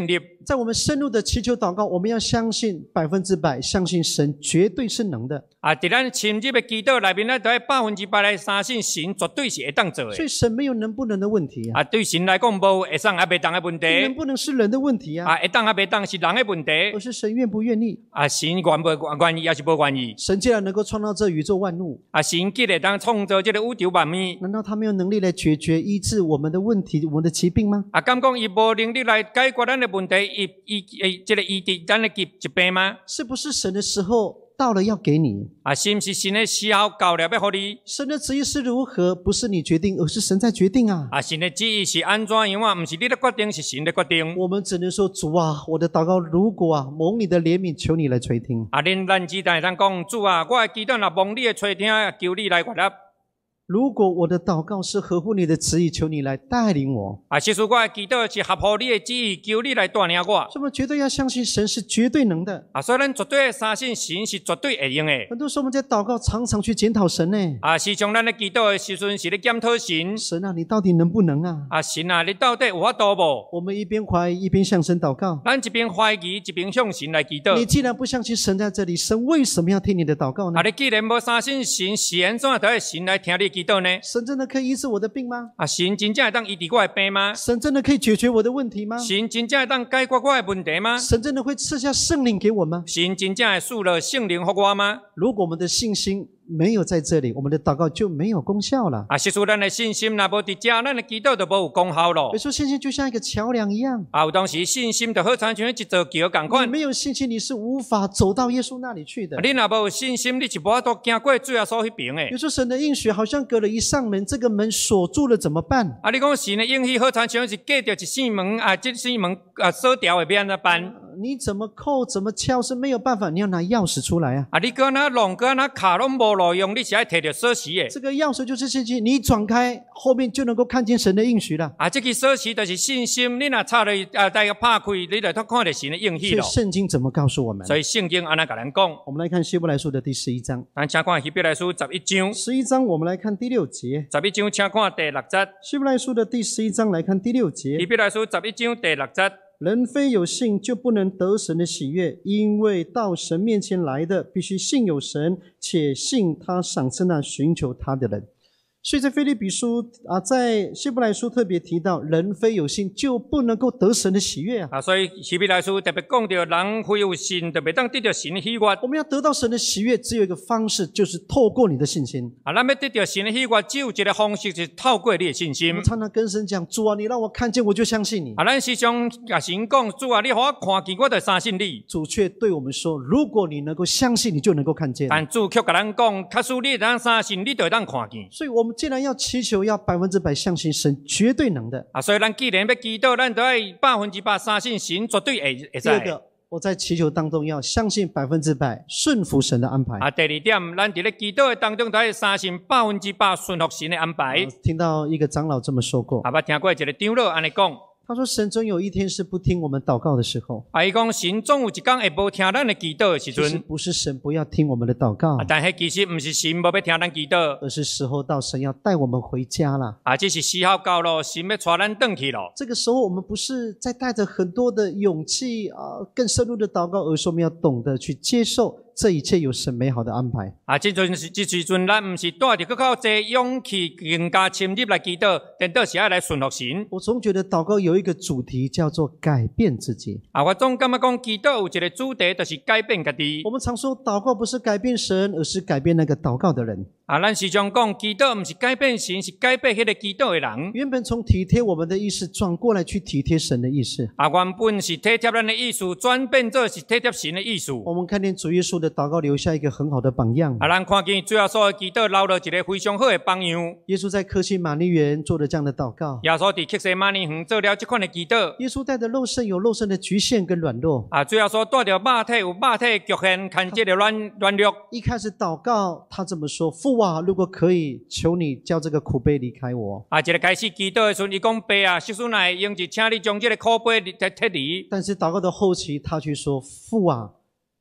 在我们深入的祈求祷告，我们要相信100%，相信神绝对是能的。 伫咱深入的祈祷内面咧，都要100%来相信神绝对是会当做的。 所以神没有能不能的问题啊。 对神来讲，无会当也袂当的问题。 能不能是人的问题啊？ 会当也袂当是人的问题。 而是神愿不愿意。 神愿不愿意，还是不愿意？ 神既然能够创造这宇宙万物， 神既然当创造这个宇宙万物， 难道他没有能力来解决医治我们的问题、我们的疾病吗？ 敢讲伊无能力来解决咱的问题，这个医治咱的疾病吗？ 是不是神的时候到了要给你？ 是不是神的时候到了要给你？ 神的旨意是如何，不是你决定，而是神在决定啊！ 神的旨意是安怎样啊？不是你的决定，是神的决定。 我们只能说，主啊，我的祷告如果蒙你的怜悯，求你来垂听。 咱只但讲，主啊，我的祈祷若蒙你的垂听，求你来悦纳。 如果我的祷告是合乎你的旨意，求你来带领我。 其实我的祈祷是合乎你的旨意，求你来带领我。 所以我们绝对要相信神是绝对能的。 所以咱绝对相信神是绝对会用的。 很多时候我们在祷告常常去检讨神呢。 时常咱在祈祷的时阵是咧检讨神。 神啊，你到底能不能啊？ 神啊，你到底有法度无？ 我们一边怀疑一边向神祷告。 咱一边怀疑一边向神来祈祷。 你既然不相信神在这里，神为什么要听你的祷告呢？ 你既然无相信神，是安怎就要神来听你祈祷呢？ 神真的可以医治我的病吗？ 神真正会当医治我的病吗？ 神真的可以解决我的问题吗？ 神真正会当解决我的问题吗？ 神真的会赐下圣灵给我吗？ 神真正会赐了圣灵给我吗？ 如果我们的信心没有在这里，我们的祷告就没有功效了。 实属咱的信心若无伫遮，咱的祈祷就无有功效咯。 有时候信心就像一个桥梁一样。 有当时信心就好像一座桥同款。 你没有信心，你是无法走到耶稣那里去的。 你若无有信心，你是无法度行过最后所迄边的。 有时候神的应许好像隔了一扇门，这个门锁住了怎么办？ 你讲神的应许好像是隔着一扇门，这扇门锁掉的，要安怎办？ 你怎么扣怎么敲是没有办法，你要拿钥匙出来啊！ 你搁那弄搁那卡拢无路用，你是要摕着锁匙的。 这个钥匙就是信心，你转开后面就能够看见神的应许了。 这个锁匙就是信心，你若插了大家拍开，你就看到神的应许了。 所以圣经怎么告诉我们？ 所以圣经安那甲咱讲。 我们来看希伯来书的第11章。 咱请看希伯来书11章。 11章我们来看第6节。 11章请看第6节。 希伯来书的第11章来看第6节。 希伯来书11章第6节。 人非有信就不能得神的喜悦，因为到神面前来的必须信有神，且信他赏赐那寻求他的人。所以在腓立比书在希伯来书特别提到，人非有信就不能够得神的喜悦啊。 所以希伯来书特别讲到，人非有信就袂当得到神的喜悦。 我们要得到神的喜悦，只有一个方式，就是透过你的信心。 咱要得到神的喜悦，只有一个方式，就是透过你的信心。 我们常常跟神讲，主啊，你让我看见，我就相信你。 咱时常甲神讲，主啊，你让我看见，我就相信你。 主却对我们说，如果你能够相信，你就能够看见。 但主却甲咱讲，假使你当相信，你就会当看见。 所以我们既然要祈求，要100%相信神绝对能的。 所以咱既然要祈祷，咱就要100%相信神绝对会第二个，我在祈求当中要相信100%顺服神的安排。 第二点，咱在祈祷的当中，就要相信100%顺服神的安排。 听到一个长老这么说过。 我听过一个长老安尼讲。 他说神总有一天是不听我们祷告的时候。 伊讲神总有一天会无听咱的祈祷的时阵。 其实不是神不要听我们的祷告， 但迄其实不是神无要听咱祈祷， 而是时候到神要带我们回家了。 这是时候到了，神要带咱回去了。 这个时候我们不是在带着很多的勇气更深入的祷告，而是我们要懂得去接受这一切有神美好的安排。 这时阵咱不是带着更较侪勇气更加深入来祈祷，但倒是要来顺服神。 我总觉得祷告有一个主题叫做改变自己。 我总感觉讲祈祷有一个主题，就是改变家己。 我们常说祷告不是改变神，而是改变那个祷告的人。 咱时常讲祈祷不是改变神，是改变那个祈祷的人。 原本从体贴我们的意思转过来去体贴神的意思。 原本是体贴咱的意思，转变做是体贴神的意思。 我们看见主耶稣的祷告留下一个很好的榜样。 咱看见最后所有祈祷留了一个非常好的榜样。 耶稣在客西马尼园做了这样的祷告。 耶稣在客西马尼园做了这款的祈祷。 耶稣带着肉身有肉身的局限跟软弱。 最后所带着肉体有肉体局限，看这个软弱。 一开始祷告，他这么说：父啊，如果可以，求你叫这个苦杯离开我。 这个开始祈祷的时候，伊讲爸啊，实属乃用是请你将这个苦杯摕离。 但是祷告的后期，他却说：父啊，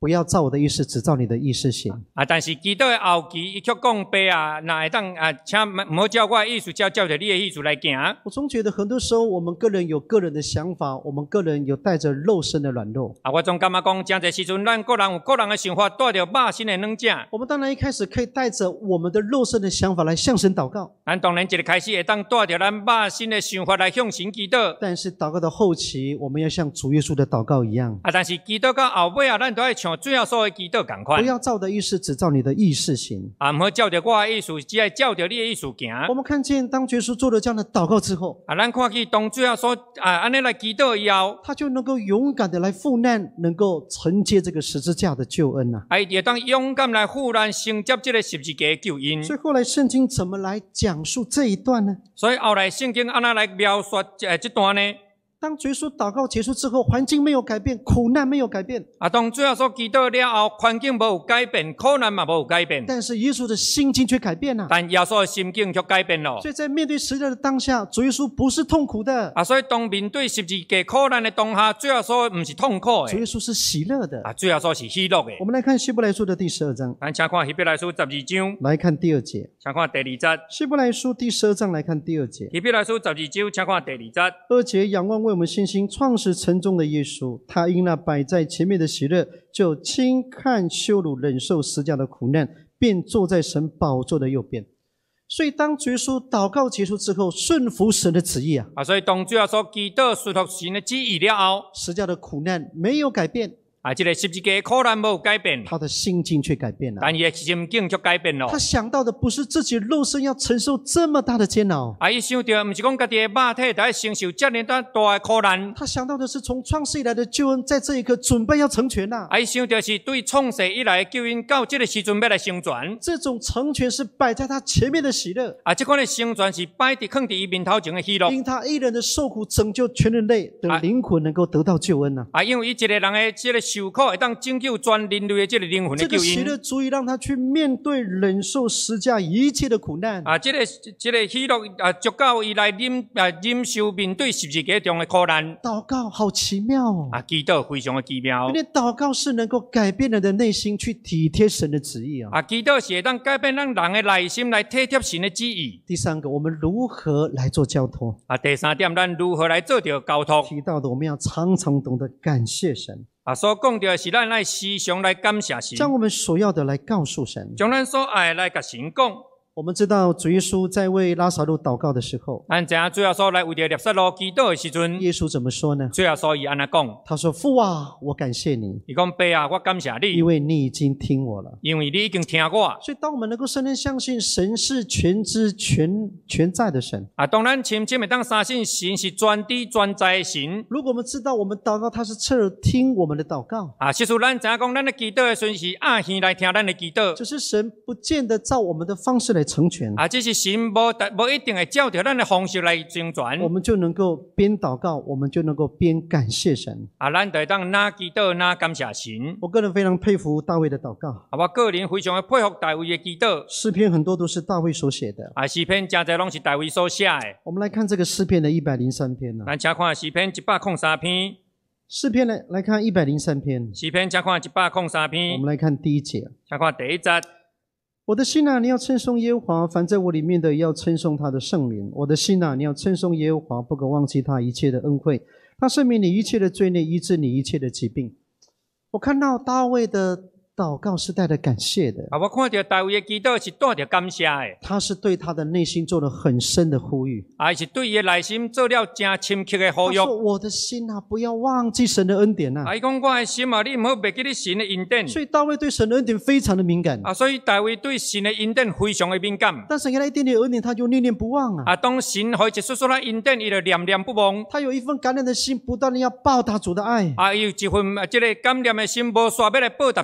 不要照我的意思，只照你的意思行。 但是基督的后期，伊却讲爸啊，若会当请唔好照我的意思，照着你的意思来行。 我总觉得很多时候，我们个人有个人的想法，我们个人有带着肉身的软弱。 我总感觉讲，真侪时阵，咱个人有个人的想法，带着肉身的软正。 我们当然一开始可以带着我们的肉身的想法来向神祷告。 咱当然一个开始会当带着咱肉身的想法来向神祈祷。 但是祷告的后期，我们要像主耶稣的祷告一样。 但是祈祷到后尾啊，咱都要像最后所的祈祷同款。 不要照的意思，只照你的意思行。 唔好照着我的意思，只要照着你的意思行。 我们看见当耶稣做了这样的祷告之后， 咱看见当最后所安尼来祈祷以后， 他就能够勇敢的来负难，能够承接这个十字架的救恩啊！ 也当勇敢来负担承接这个十字架的救恩。 所以后来圣经怎么来讲述这一段呢？ 所以后来圣经安那来描述这段呢？ 当耶稣祷告结束之后，环境没有改变，苦难没有改变。 当最后所祈祷了后，环境无有改变，苦难嘛无有改变。 但是耶稣的心境却改变了。 但耶稣的心境却改变了。 所以在面对十字架的当下，主耶稣不是痛苦的。 所以当面对十字架苦难的当下，最后所不是痛苦的。 主耶稣是喜乐的。 最后所是喜乐的。 我们来看希伯来书的第12章。 咱请看希伯来书12章。 来看第2节。 请看第2节。 希伯来书第12章来看第2节。 希伯来书12章，请看第2节。 2节，仰望为我们信心创始成终的耶稣，他因那摆在前面的喜乐，就轻看羞辱，忍受十字架的苦难，便坐在神宝座的右边。所以当耶稣祷告结束之后，顺服神的旨意啊， 所以当最后所祈祷顺服神的旨意了后， 十字架的苦难没有改变。 这个十字架的苦难没有改变， 他的心境却改变了。 但伊的心境却改变了。 他想到的不是自己肉身要承受这么大的煎熬， 伊想到不是讲家己的肉体在承受这么大的苦难。 他想到的是从创世以来的救恩，在这一刻准备要成全了。 伊想到是对创世以来的救恩到这个时阵要来成全。 这种成全是摆在他前面的喜乐。 这款的成全是摆在放在伊面头前的喜乐。 因他一人的受苦拯救全人类的灵魂能够得到救恩啊！ 因为伊一个人的这个受苦会当拯救全人类的这个灵魂的救恩。 这个喜乐足以让他去面对忍受十字架一切的苦难。 这个喜乐足够伊来忍受面对十字架中的苦难。 祷告好奇妙哦！ 祈祷非常的奇妙。 因为祷告是能够改变人的内心，去体贴神的旨意啊！ 祈祷是会当改变咱人的内心来体贴神的旨意。 第3个，我们如何来做交托？ 第3点，咱如何来做到交托？ 提到的，我们要常常懂得感谢神。 所讲到的是咱来时常来感谢神， 将我们所要的来告诉神， 将咱所爱来甲神讲。 我们知道主耶稣在为拉撒路祷告的时候， 咱知影最后所来为着拉撒路祈祷的时阵， 耶稣怎么说呢？ 最后所以安那讲， 他说：“父啊，我感谢你。” 伊讲：“爸啊，我感谢你， 因为你已经听我了。” 因为你已经听我。 所以，当我们能够深深相信神是全知全在的神， 当咱深深的当相信神是全知全在的神。 如果我们知道我们祷告，他是侧耳听我们的祷告。 其实咱知影讲，咱的祈祷的时阵是按耳来听咱的祈祷。 只是神不见得照我们的方式来成全。 这是神无一定会照着咱的方式来成全。 我们就能够边祷告，我们就能够边感谢神。 咱就会当哪祈祷哪感谢神。 我个人非常佩服大卫的祷告。 我个人非常的佩服大卫的祈祷。 诗篇很多都是大卫所写的。 诗篇真侪拢是大卫所写的。 我们来看这个诗篇的103篇咱请看诗篇103篇。 诗篇来看103篇。 诗篇请看103篇。 我们来看第1节。 请看第1节。 我的心啊，你要称颂耶和华，凡在我里面的要称颂他的圣名。我的心啊，你要称颂耶和华，不可忘记他一切的恩惠。他赦免你一切的罪孽，医治你一切的疾病。我看到大卫的祷告是带着感谢的。 我看到大卫的祈祷是带着感谢的。 他是对他的内心做了很深的呼吁， 是对伊的内心做了真深刻的呼吁。 他说：“我的心啊，不要忘记神的恩典啊！” 伊讲我的心啊，你唔好忘记你神的恩典。 所以大卫对神的恩典非常的敏感所以大卫对神的恩典非常的敏感。 但神给他一点点恩典，他就念念不忘啊！ 当神给一束的恩典，伊就念念不忘。 他有一份感恩的心，不断的要报答主的爱有一份这个感念的心，无煞要来报答神的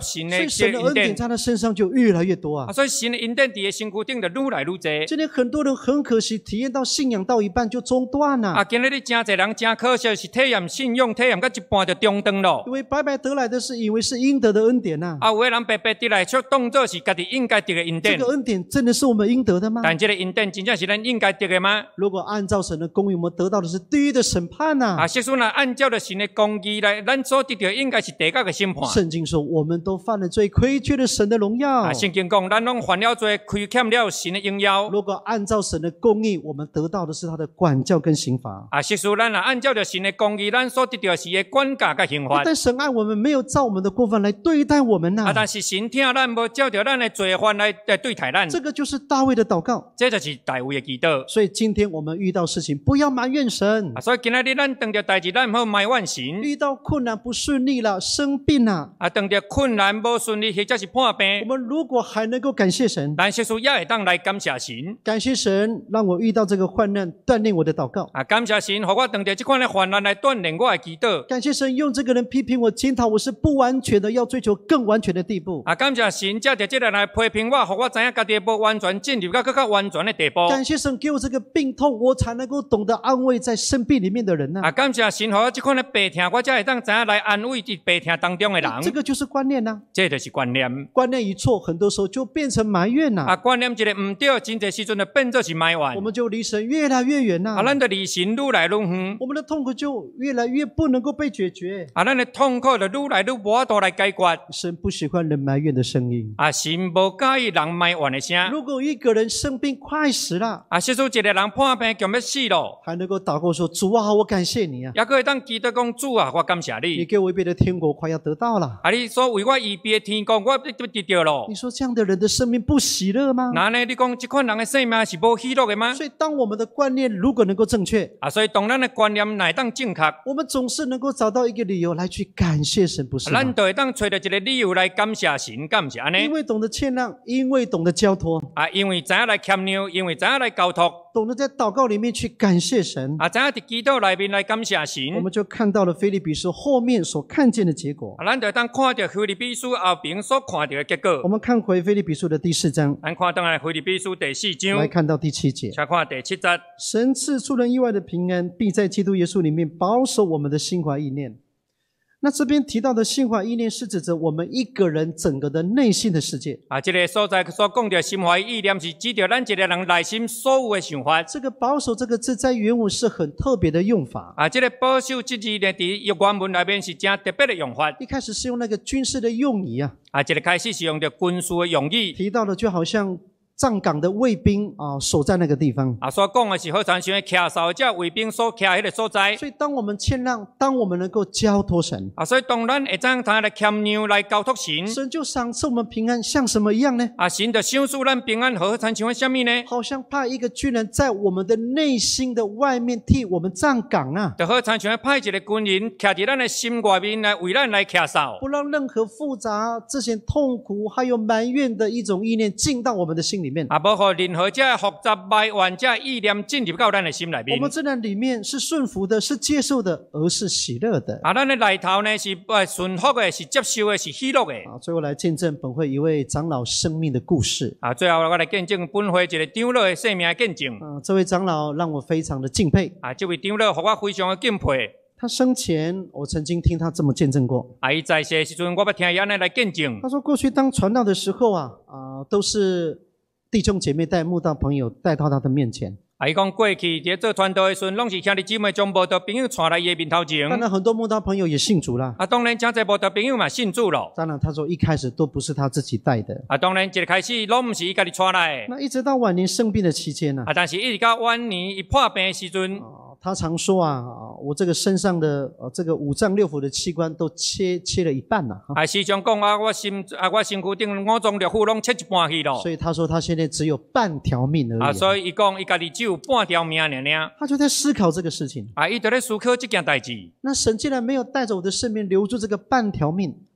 以神的恩典在他身上就越来越多啊。 所以神的恩典伫个身躯顶就愈来愈多。 今天很多人很可惜，体验到信仰到一半就中断了。 今日你真侪人真可惜，是体验信仰，体验到一半就中断了。 因为白白得来的是以为是应得的恩典呐。 有的人白白得来，却当作是家己应该得的恩典。 这个恩典真的是我们应得的吗？ 但这个恩典真正是咱应该得的吗？ 如果按照神的公义，我们得到的是地狱的审判呐。 实际上按照着神的公义来，咱所得到应该是地狱的审判。 圣经说，我们都犯了罪，亏缺了神的荣耀。 圣经讲，咱拢犯了罪，亏欠了神的荣耀。 如果按照神的公义，我们得到的是他的管教跟刑罚。 实际咱按照着神的公义，咱所得到是的管教跟刑罚。 但神爱我们，没有照我们的过犯来对待我们呐。 但是神听咱无照着咱的罪犯来对待咱。 这个就是大卫的祷告， 这就是大卫的祈祷。 所以今天我们遇到事情，不要埋怨神。 所以今仔日咱当着代志，咱唔好埋怨神。 遇到困难不顺利了，生病了， 当着困难无顺利，或者是破病， 我们如果还能够感谢神， 咱实属也会当来感谢神。 感谢神让我遇到这个患难，锻炼我的祷告。 感谢神，让我当着这款的患难来锻炼我的祈祷。 感谢神用这个人批评我、检讨我是不完全的，要追求更完全的地步。 感谢神借着这个人来批评我，让我知影家己无完全进入到更加完全的地步。 感谢神给我这个病痛，我才能够懂得安慰在生病里面的人呐。 感谢神，让我这款的病痛，我才会当知影来安慰伫病痛当中的人。 这个就是观念呐， 这就是观念。 观念一错，很多时候就变成埋怨呐。 观念一个唔对，真侪时阵就变作是埋怨。 我们就离神越来越远呐。 咱就离神愈来愈远。 我们的痛苦就越来越不能够被解决。 咱的痛苦就愈来愈无法度来解决。 神不喜欢人埋怨的声音。 神无介意人埋怨的声。 如果一个人生病快死了， 实属一个人破病强要死咯， 还能够祷告说：“主啊，我感谢你啊！” 也可以当祈祷讲：“主啊，我感谢你。” 你给我预备的天国快要得到了。 你所为我预备的天国，我得到了。 你说这样的人的生命不喜乐吗？ 那呢？你讲这款人的生命是无喜乐的吗？ 所以，当我们的观念如果能够正确所以当咱的观念乃当正确， 我们总是能够找到一个理由来去感谢神，不是吗？ 咱就会当找到一个理由来感谢神，感谢安尼。 因为懂得谦让，因为懂得交托因为知影来谦让，因为知影来交托， 懂得在祷告里面去感谢神知影伫祈祷内面来感谢神， 我们就看到了腓立比书后面所看见的结果。 咱就当看到腓立比书后边所看到的结果。 我们看回腓立比书的第4章， 咱看当然腓立比书第4章， 来看到第7节。 请看第7节。 神赐出人意外的平安，必在基督耶稣里面保守我们的心怀意念。那这边提到的心怀意念是指着我们一个人整个的内心的世界这个所在所讲的心怀意念是指着咱一个人内心所有的想法。 这个保守这个字在原文是很特别的用法这个保守这字呢，在原文内面是真特别的用法。 一开始是用那个军事的用语这个开始是用的军事的用语， 提到的就好像站岗的卫兵守在那个地方所讲的是好像像徛哨这卫兵所徛迄个所在。 所以当我们谦让，当我们能够交托神所以当咱会当来谦让来交托神， 神就赏赐我们平安，像什么一样呢？ 神就赏赐咱平安，好像像什么呢？ 好像派一个军人在我们的内心的外面替我们站岗就好像派一个军人徛在咱的心外面来为咱来徛哨， 不让任何复杂、这些痛苦还有埋怨的一种意念进到我们的心里面无互任何这复杂埋怨这意念进入到咱的心里面。 我们这里面是顺服的，是接受的，而是喜乐的咱的内头呢是顺服的，是接受的，是喜乐的最后来见证本会一位长老生命的故事最后我来见证本会一个长老的生命的见证这位长老让我非常的敬佩这位长老让我非常的敬佩。 他生前我曾经听他这么见证过他在世的时阵我要听他安尼来见证。 他说过去当传道的时候都是弟兄姐妹带慕道朋友带到他的面前他讲过去在做传道的时阵，拢是兄弟姊妹将慕道朋友带来伊的面头前。 当然很多慕道朋友也信主了当然真侪慕道朋友嘛信主了。 当然他说一开始都不是他自己带的当然一开始拢不是伊家己带来的。 那一直到晚年生病的期间但是一直到晚年伊破病的时阵他常说我这个身上的这个5脏6腑的器官都切了一半了时常讲我身躯顶5脏6腑拢切一半去了。 所以他说他现在只有半条命而已所以伊讲伊家己只有半条命尔。 他就在思考这个事情伊就在思考这件代志。 那神既然没有带着我的生命留住这个半条命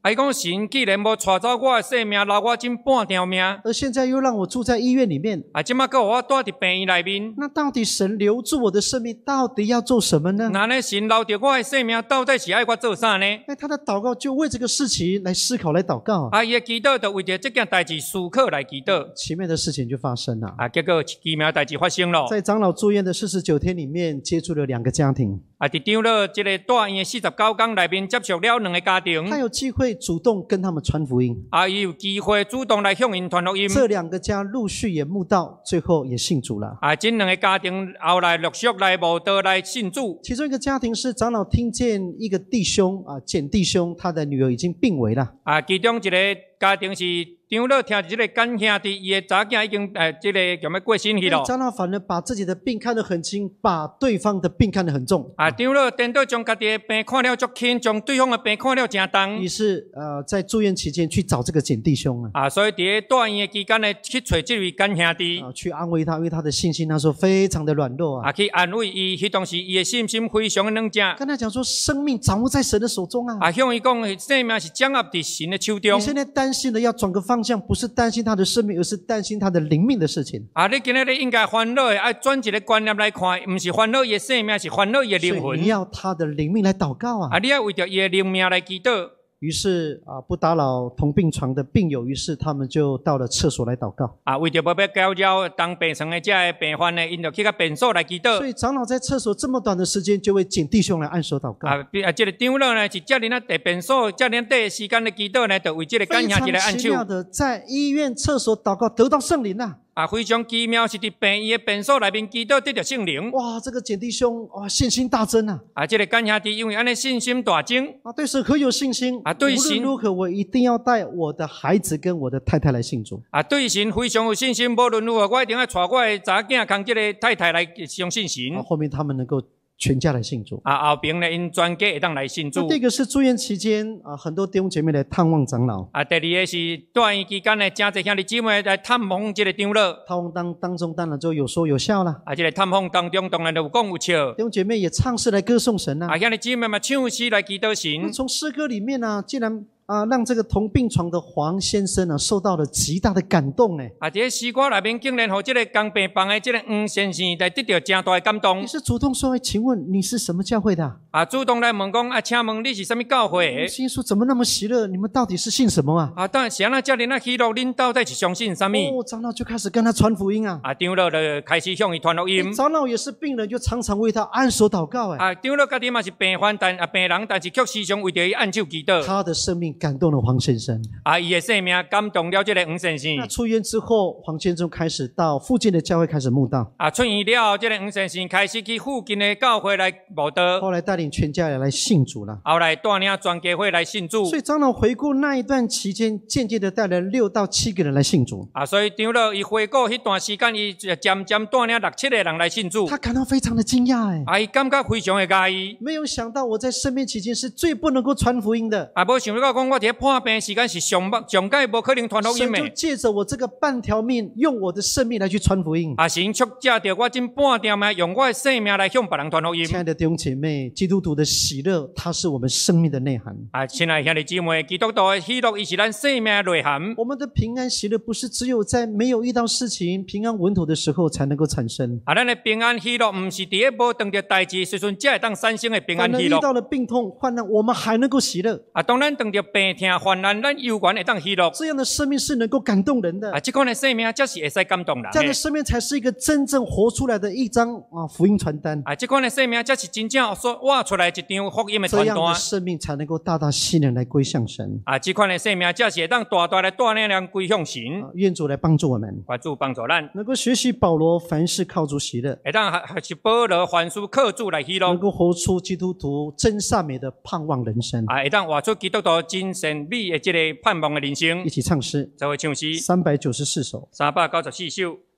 伊讲神既然无带走我的性命，留我这半条命， 而现在又让我住在医院里面， 即马搁我住伫病院内面。 那到底神留住我的生命，到底要做什么呢？ 那呢，神留着我的性命，到底是爱我做啥呢？ 他的祷告就为这个事情来思考、来祷告啊。 伊的祈祷就为着这件代志思考来祈祷。 奇妙的事情就发生了结果奇妙的代志发生了。 在长老住院的49天里面，接触了2个家庭。 伫长老这个住院的49天内面，接触了2个家庭。 他有机会主动跟他们传福音。 伊有机会主动来向因传福音。 这2个家陆续也慕道，最后也信主了。 这2个家庭后来陆续来慕道来信主。 其中一个家庭是长老听见一个弟兄简弟兄，他的女儿已经病危了。 其中一个家庭是长老听这个干兄弟，伊的查囝已经这个叫咩过身去了。 长老反而把自己的病看得很轻，把对方的病看得很重。 长老颠倒将家己的病看了足轻，将对方的病看了真重。 于是在住院期间去找这个简弟兄所以伫住院的期间呢，去找这位干兄弟去安慰他，因为他的信心那时候非常的软弱去安慰伊。迄当时伊的信心非常的软弱， 跟他讲说，生命掌握在神的手中向伊讲，生命是掌握伫神的手中。 你现在担心的要转个方向，不是担心他的生命，而是担心他的灵命的事情。 你今日应该烦恼的，要转一个观念来看，不是烦恼伊的生命，是烦恼伊的灵魂。 你要他的灵命来祷告你要为着伊的灵命来祈祷。 于是不打扰同病床的病友，于是他们就到了厕所来祷告。 为着不要搅扰当病床的这些病患呢，因就去到便所来祈祷。 所以长老在厕所这么短的时间，就为简弟兄来按手祷告。 这个长老呢，是这里呢在便所这里短时间的祈祷呢，就为这个干兄弟来按手。 非常奇妙的，在医院厕所祷告得到圣灵非常奇妙，是伫病院的便所内面祈祷得到圣灵。 哇，这个简弟兄信心大增这个干兄弟因为安尼信心大增对神可有信心对神无论如何我一定要带我的孩子跟我的太太来信主对神非常有信心，无论如何我一定要带我的查囝跟这个太太来相信神。 后面他们能够全家来信主后边呢，因全家会当来信主。 第一个是住院期间很多弟兄姐妹来探望长老第二个是住院期间呢，真侪兄弟姊妹来探望这个长老。 探望当中当然就有说有笑啦这个探访当中当然就有讲有笑。 弟兄姐妹也唱诗来歌颂神兄弟姊妹嘛唱诗来祈祷神。 从诗歌里面竟然让这个同病床的黄先生受到了极大的感动这个诗歌内面竟然和这个共病房的这个黄先生来得到真大的感动。 你是主动说，请问你是什么教会的主动来问讲请问你是什么教会的？ 耶稣怎么那么喜乐？你们到底是信什么当然是安那这里喜乐，恁到底是相信什么？ 长老就开始跟他传福音长老就开始向伊传福音。 长老也是病人，就常常为他按手祷告长老家己嘛是病人，但是却时常为着伊按手祈祷。 他的生命感动了黄先生。 伊的生命感动了这个黄先生。 那出院之后，黄先生开始到附近的教会开始慕道。 出院了后，这个黄先生开始去附近的教会来慕道。 后来带领全家人来信主了。 后来带领全家会来信主。 所以长老回顾那一段期间，渐渐的带了6到7个人来信主。 所以长老伊回顾迄段时间，伊渐渐带领6、7个人来信主。 他感到非常的惊讶伊感觉非常的讶异。 没有想到我在生病期间是最不能够传福音的。 无想到讲我伫破病时间是上届无可能传福音的。 神就借着我这个半条命，用我的生命来去传福音。 神却借着我这半条命，用我的生命来向别人传福音。 亲爱的弟兄姐妹，基督徒的喜乐，它是我们生命的内涵。 亲爱的兄弟姊妹，基督徒的喜乐，伊是咱生命的内涵。 我们的平安喜乐，不是只有在没有遇到事情、平安稳妥的时候才能够产生。 咱的平安喜乐，不是伫咧无当着代志时阵才会当产生的平安喜乐。 遇到了病痛、患难，我们还能够喜乐。 当咱当着病痛、患难，咱犹原会当喜乐。 这样的生命是能够感动人的。 这款的生命才是会使感动人。 这样的生命才是一个真正活出来的一张福音传单。 这款的生命才是真正所画出来一张福音的传单。 这样的生命才能够大大吸引人来归向神。 这款的生命才是会当大大来带领人归向神。 愿主来帮助我们， 主帮助咱， 能够学习保罗，凡事靠主喜乐， 会当学习保罗，凡事靠主来喜乐， 能够活出基督徒真善美的盼望人生。 会当活出基督徒真善美的这个盼望的人生。 一起唱诗， 再会唱诗 394首 ，394首。